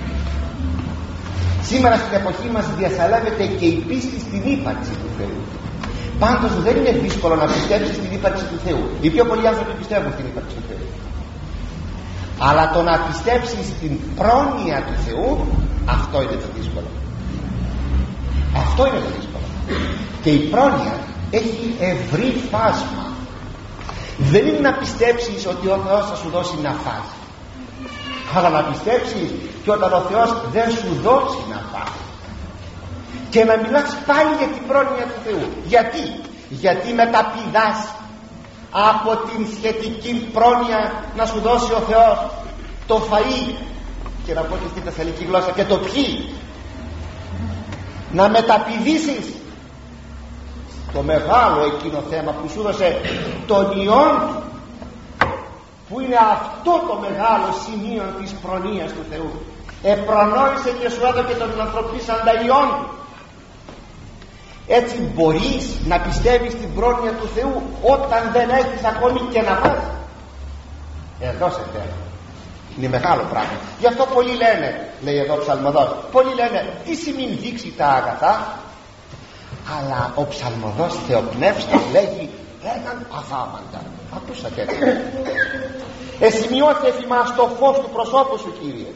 Σήμερα στην εποχή μας διασαλεύεται και η πίστη στην ύπαρξη του Θεού. Πάντως δεν είναι δύσκολο να πιστέψεις την ύπαρξη του Θεού. Οι πιο πολλοί άνθρωποι πιστεύουν στην ύπαρξη του Θεού. Αλλά το να πιστέψεις την πρόνοια του Θεού, αυτό είναι το δύσκολο. Αυτό είναι το δύσκολο. Και η πρόνοια έχει ευρύ φάσμα. Δεν είναι να πιστέψεις ότι ο Θεός θα σου δώσει να φας, αλλά να πιστέψεις και όταν ο Θεός δεν σου δώσει να φας, και να μιλάς πάλι για την πρόνοια του Θεού. Γιατί? Γιατί μεταπηδάς από την σχετική πρόνοια να σου δώσει ο Θεός το φαΐ, και να πω και στην θεσσαλική γλώσσα και το ποιοι, να μεταπηδήσεις το μεγάλο εκείνο θέμα που σου έδωσε τον Υιόν του, που είναι αυτό το μεγάλο σημείο της προνοίας του Θεού. Επρονόησε και σου έδωσε τον ανθρωπίσαντα Υιόν του. Έτσι μπορείς να πιστεύεις την πρόνοια του Θεού όταν δεν έχεις ακόμη και να πας? Εδώ σε θέλω. Είναι μεγάλο πράγμα. Γι' αυτό πολλοί λένε, λέει εδώ ο ψαλμοδός, πολλοί λένε τι σημαίνει δείξει τα αγαθά, αλλά ο ψαλμοδός Θεοπνεύστος λέγει έναν αδάμαντα. Ακούσατε? Εσημειώθηκε εφημάς το φως του προσώπου σου, Κύριε.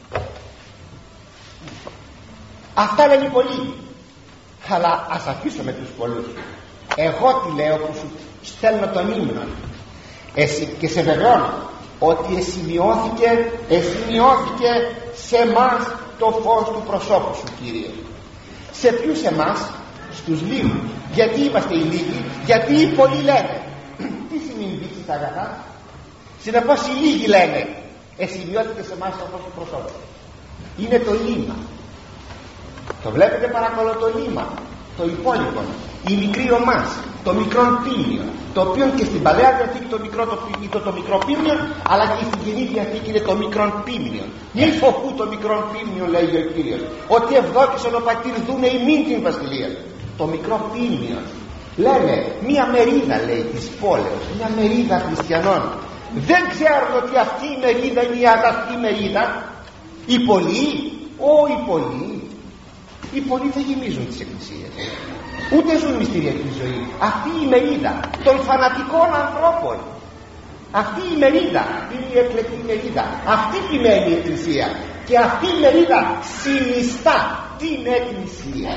Αυτά λένε πολλοί, αλλά ας αφήσουμε τους πολλούς. Εγώ τι λέω που σου στέλνω τον ύμνο, εσύ, και σε βεβαιώνω ότι εσημειώθηκε, εσημειώθηκε σε εμάς το φως του προσώπου σου, Κύριε. Σε ποιους εμάς? Στους λίγους. Γιατί είμαστε οι λίγοι? Γιατί οι πολλοί λένε. Τι σημαίνει δείξει τα αγαθά? Συνεπώς οι λίγοι λένε εσημειώθηκε σε εμάς το φως του προσώπου. Είναι το λίμα. Το βλέπετε παρακαλώ, το λίμα, το υπόλοιπο, η μικρή ομάς, το μικρό πίμνιο, το οποίο και στην Παλαιά Διαθήκη το μικρό, το, το, το μικρό πίμνιο, αλλά και στην Καινή Διαθήκη είναι το μικρό πίμνιο. Μη φοβού το μικρό πίμνιο, λέει ο Κύριος, ότι ευδόκησον ο πατήρ δούνε ημίν την βασιλεία. Το μικρό πίμνιο, λένε μία μερίδα, λέει, της πόλεως, μία μερίδα χριστιανών. Δεν ξέρουν ότι αυτή η μερίδα είναι η αγαθή μερίδα. Οι πολλοί, ό, οι πολλοί, οι πολλοί δεν γεμίζουν τις εκκλησίες, ούτε ζουν μυστηριακή ζωή. Αυτή η μερίδα των φανατικών ανθρώπων, αυτή η μερίδα είναι η εκλεκτή μερίδα. Αυτή επιμένει η εκκλησία, και αυτή η μερίδα συνιστά την εκκλησία.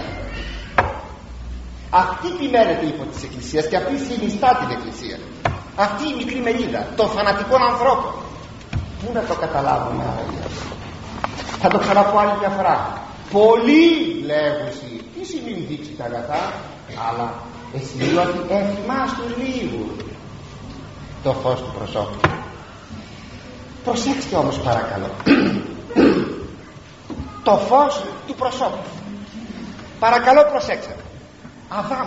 Αυτή επιμένεται υπό της εκκλησίας και αυτή συνιστά την εκκλησία. Αυτή η μικρή μερίδα των φανατικών ανθρώπων. Πού να το καταλάβουμε? Θα το ξαναπώ άλλη μια φορά. Πολλοί λέγουσι, τι σημαίνει δείξει τα αγαθά, αλλά εσύ ότι έφημα στους λίγους το φως του προσώπου. Προσέξτε όμως παρακαλώ. Το φως του προσώπου, παρακαλώ προσέξτε. Αδάμ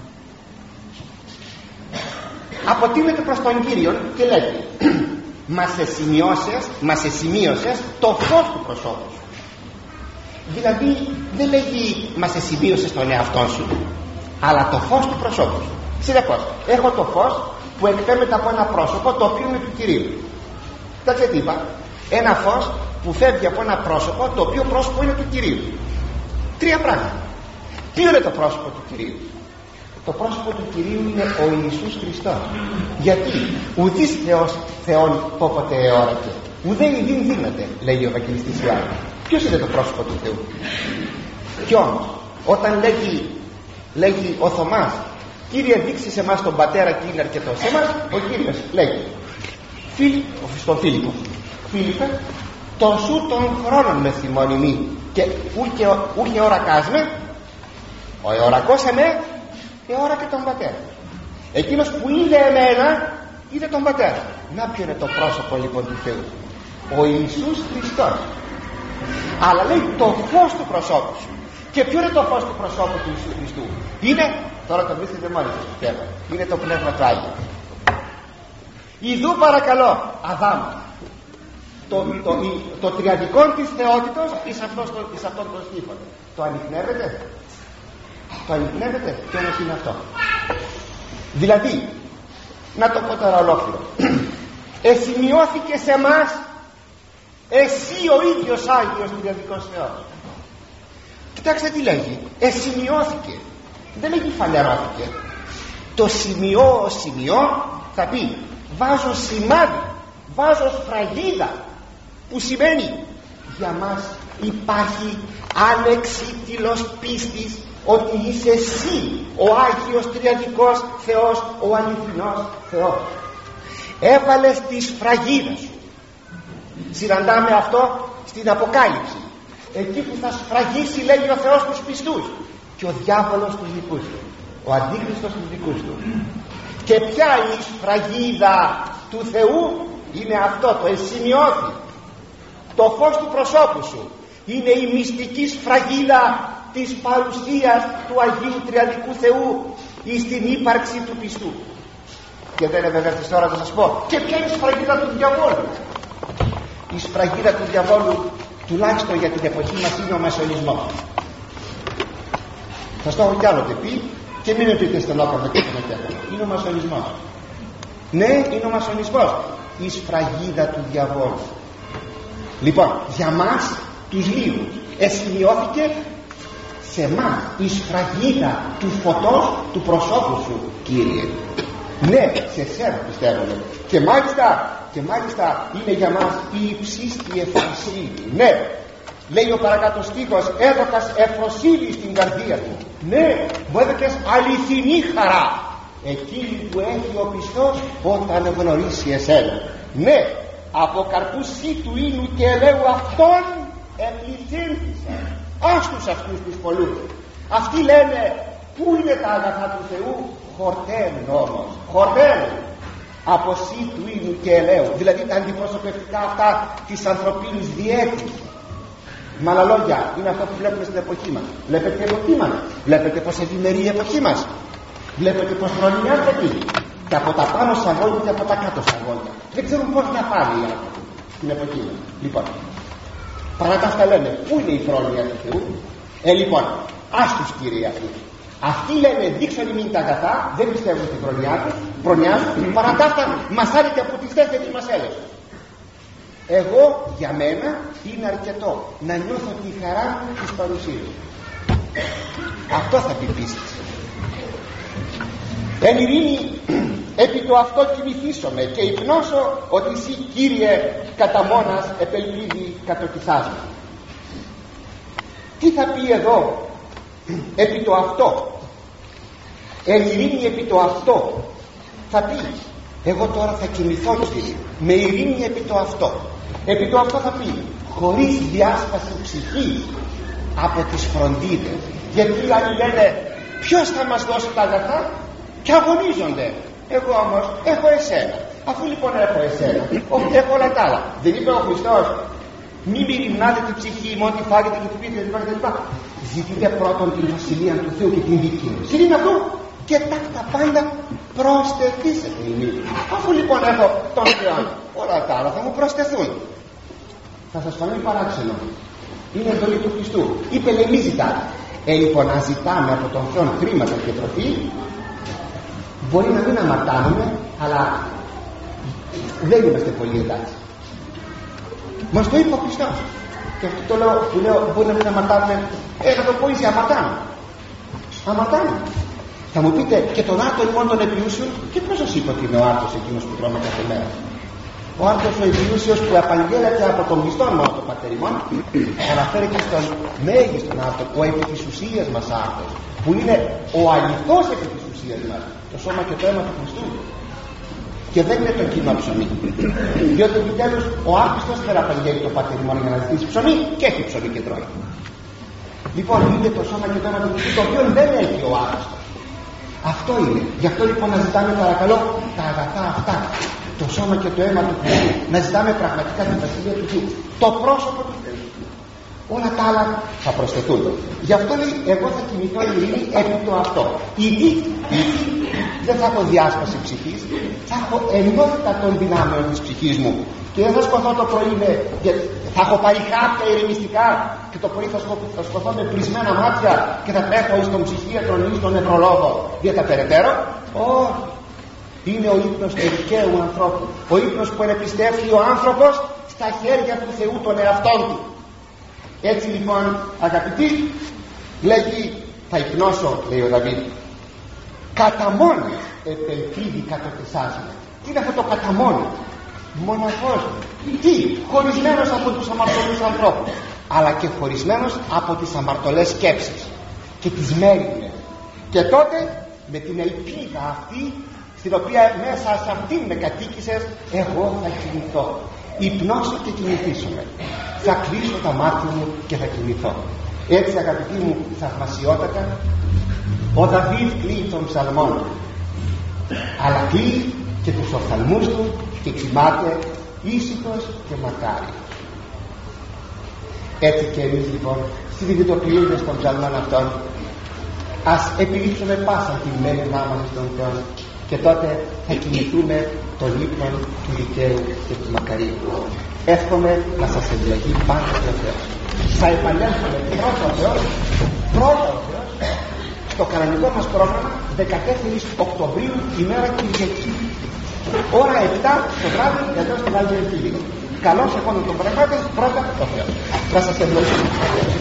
αποτείνεται προς τον Κύριο και λέει μας εσημειώσες, μας εσημείωσες το φως του προσώπου σου. Δηλαδή δεν λέγει μας εσημείωσες τον εαυτό σου, αλλά το φως του προσώπου σου. Συνεπώς έχω το φως που εκπέμπεται από ένα πρόσωπο το οποίο είναι του Κυρίου. Κοιτάξτε τι είπα, ένα φως που φεύγει από ένα πρόσωπο το οποίο πρόσωπο είναι του Κυρίου. Τρία πράγματα. Ποιο είναι το πρόσωπο του Κυρίου? Το πρόσωπο του Κυρίου είναι ο Ιησούς Χριστός. Γιατί ουδής Θεός Θεόν πόποτε εώρακε, ουδέ ειδήν δύναται, λέει ο Ευαγγελιστής Ιωάννης. Ποιος είναι το πρόσωπο του Θεού? Κι όμως όταν λέγει, λέγει ο Θωμάς, Κύριε δείξει σε εμάς τον Πατέρα και είναι αρκετό, σε εμάς ο Κύριος λέγει Φίλ, στον Φίλιππο, Φίλιππε, το σου των χρόνων με θυμώνει μη, και ούχε ορακάς με, ο εωρακός εμέ εώρα και τον Πατέρα. Εκείνος που είδε εμένα είδε τον Πατέρα. Να ποιο είναι το πρόσωπο λοιπόν του Θεού? Ο Ιησούς Χριστός. Αλλά λέει το φως του προσώπου σου. Και ποιο είναι το φως του προσώπου του Ιησού Χριστού? Είναι, τώρα το βρίσκεται μόνοι σας, είναι το Πνεύμα του Άγιο. Ιδού παρακαλώ Αδάμ, το, το, το, το τριαδικό της θεότητος εις αυτόν αυτό τον στίχο. Το ανιχνεύεται, το ανιχνεύεται, και όμως είναι αυτό. Δηλαδή, να το πω τώρα ολόκληρο, εσημειώθηκε σε μας εσύ ο ίδιος Άγιος Τριαδικός Θεός. Κοιτάξτε τι λέγει, εσημειώθηκε, δεν λέγει φαλαιρώθηκε. Το σημειώ, σημειώ θα πει βάζω σημάδι, βάζω σφραγίδα, που σημαίνει για μας υπάρχει ανεξίτηλος πίστης ότι είσαι εσύ ο Άγιος Τριαδικός Θεός, ο αληθινός Θεός. Έβαλες τη σφραγίδα σου. Συναντάμε αυτό στην Αποκάλυψη, εκεί που θα σφραγίσει, λέει ο Θεός, τους πιστούς και ο διάβολος τους δικούς του, ο αντίχριστος τους δικούς του. Και ποια η σφραγίδα του Θεού? Είναι αυτό το εσημειώθη, το φως του προσώπου σου. Είναι η μυστική σφραγίδα της παρουσίας του Αγίου Τριαδικού Θεού εις την ύπαρξη του πιστού. Και δεν είναι βέβαια της ώρα να σας πω και ποια είναι η σφραγίδα του διαβόλου. Η σφραγίδα του διαβόλου, τουλάχιστον για την εποχή μας, είναι ο μασονισμός. Θα το έχω κι άλλοτε πει και μην με πείτε στενόκαρδα και στενοκέφαλα. Είναι ο μασονισμός. Ναι, είναι ο μασονισμός, η σφραγίδα του διαβόλου. Λοιπόν, για μας τους λίγους εσημειώθηκε σε μας η σφραγίδα του φωτός του προσώπου σου, Κύριε. Ναι, σε σένα πιστεύουμε. Και μάλιστα, και μάλιστα είναι για μας η υψίστη εφροσύνη. Ναι, λέει ο παρακάτω στίχος, έδωκας εφροσύνη στην καρδία του. Ναι, μου έδωκες αληθινή χαρά, εκείνη που έχει ο πιστός όταν γνωρίσει εσένα. Ναι, από καρπούς του ίνου και ελαίου αυτών επληθύνθησαν. Άστους αυτούς τους πολλούς. Αυτοί λένε, πού είναι τα αγαθά του Θεού? Χορταίνουν όμως, χορταίνουν από του ίνου και ελαίου, δηλαδή τα αντιπροσωπευτικά αυτά της ανθρωπίνης διέτης. Με άλλα λόγια, είναι αυτό που βλέπουμε στην εποχή μας. Βλέπετε η εποχή μας, βλέπετε πως ευημερεί η εποχή μας, βλέπετε πως τρώνε οι άνθρωποι και από τα πάνω σαγόνια και από τα κάτω σαγόνια. Δεν ξέρουν πως να πάνε οι άνθρωποι στην εποχή μας. Λοιπόν, παρά τα αυτά λένε, πού είναι η πρόνοια του Θεού? Ε, λοιπόν, άστους Κύριε αυτοί. Αυτοί λένε, δείξαν ημίν τα αγαθά, δεν πιστεύουν στην προνοιά τους, προνοιά τους, παρά τα αυτά μας άρετε από τις τέσσερις μας έλευσες. Εγώ, για μένα, είναι αρκετό να νιώθω τη χαρά της παρουσίας. Αυτό θα πει πίστη. Εν ειρήνη επί το αυτό κοιμηθήσομαι και υπνώσω ότι εσύ, Κύριε, κατά μόνας επελπίδη κατοκυθάσαι. Τι θα πει εδώ επί το αυτό? Εν ειρήνη επί το αυτό θα πει, εγώ τώρα θα κοιμηθώ, Κύριε, με ειρήνη επί το αυτό. Επί το αυτό θα πει χωρίς διάσπαση ψυχής από τις φροντίδες. Γιατί οι άλλοι λένε, ποιος θα μας δώσει τα αγαθά? Και αγωνίζονται. Εγώ όμως έχω εσένα. Αφού λοιπόν έχω εσένα, έχω όλα τα άλλα. Δεν είπε ο Χριστός, μη μυριμνάτε την ψυχή μου, ό,τι φάγετε και τι πείτε κλπ. Ζητείτε πρώτον την βασιλεία του Θεού και την δικαιοσύνη. Είναι αυτό και τα, τα πάντα προσθεθήσετε ημί. Αφού λοιπόν έχω τον Θεό, όλα τα άλλα θα μου προσθεθούν. Θα σας φανεί παράξενο. Είναι εντολή του Χριστού. Είπε, λέει, μη ζητάτε. Ε, λοιπόν, να ζητάμε από τον Θεό χρήματα και τροφή, μπορεί να μην αμαρτάνουμε, αλλά δεν είμαστε πολύ εντάξει. Μας το είπε ο Χριστός. Και αυτό το λέω, που λέω, μπορεί να μην αμαρτάνουμε, ε, να το πω ίσια, αμαρτάνουμε. Αμαρτάνουμε. Θα μου πείτε, και τον άρτο λοιπόν των επιούσιων, και ποιος σας είπε ότι είναι ο άρτος εκείνος που τρώμε κάθε μέρα? Ο άρτος ο επιούσιος που απαγγέλλεται από τον μισθόν μας το πατεριμόν, αναφέρει και στον μέγιστον άρτο, ο επί της ουσίας μας άρτος, που είναι ο αληθώς επί της ουσίας μας, το σώμα και το αίμα του Χριστού. Και δεν είναι το κοινό ψωμί. Διότι επιτέλους ο άπιστος δεν απαγγέλει το πατεριμόν για να ζητήσει ψωμί, και έχει ψωμί και τρώει. Λοιπόν, είναι το σώμα και το αίμα του Χριστού, το οποίο δεν έχει ο άπιστος. Αυτό είναι. Γι' αυτό λοιπόν να ζητάμε παρακαλώ τα αγαθά αυτά, το σώμα και το αίμα του Χριστού, να ζητάμε πραγματικά την βασιλεία του Θεού, το πρόσωπο του Θεού. όλα τα άλλα θα προσθετούν. Γι' αυτό λέει, εγώ θα κινηθώ η ειρήνη επί το αυτό. Ήδη, ήδη δεν θα έχω διάσπαση ψυχής, θα έχω ενότητα των δυνάμεων της ψυχής μου. Και δεν θα σκοθώ το πρωί με, θα έχω πάρει χάπια ηρεμιστικά και το πρωί θα, σκο, θα σκοθώ με πλεισμένα μάτια και θα τρέχω εις τον ψυχίατρο ή στον νευρολόγο για τα περαιτέρω. Όχι. Είναι ο ύπνος του δικαίου ανθρώπου, ο ύπνος που ενεπιστεύει ο άνθρωπος στα χέρια του Θεού των εαυτών του. Έτσι λοιπόν, αγαπητοί, λέγει, θα υπνώσω, λέει ο Δαβίδ, κατά μόνος επελπίδη κατοτεσάζουμε. Τι είναι αυτό το κατά μόνος? Μοναχός. Τι? Χωρισμένος από τους αμαρτωλούς ανθρώπους, αλλά και χωρισμένος από τις αμαρτωλές σκέψεις και τις μέρημνες. Και τότε με την ελπίδα αυτή, στην οποία μέσα σε αυτήν με κατοίκησες, εγώ θα κινηθώ. Υπνώσω και κινηθήσουμε. Θα κλείσω τα μάτια μου και θα κινηθώ. Έτσι, αγαπητοί μου, θαυμασιότατα, ο Δαβίδ κλείει των ψαλμών, αλλά κλείει και τους οφθαλμούς του και κοιμάται ήσυχος και μακάριος. Έτσι και εμείς λοιπόν, συνειδητοποιώντας των ψαλμών αυτών, ας επιλήψουμε πάσα την μέρημνά μας στον Θεό, και τότε θα κινηθούμε τον ύπνο του δικαίου και του μακαρίου. Εύχομαι να σας ευλογεί πάντα ο Θεός. Θα επανέλθουμε πρώτα ο Θεός, πρώτα ο Θεός, στο κανονικό μας πρόγραμμα δεκατέσσερις Οκτωβρίου, ημέρα Κυριακή, ώρα επτά το βράδυ, εδώ στην Άλλη Ελπίδη. Καλώς εγώ να τον παρακάτω, πρώτα ο Θεός. Να σας ευλογεί.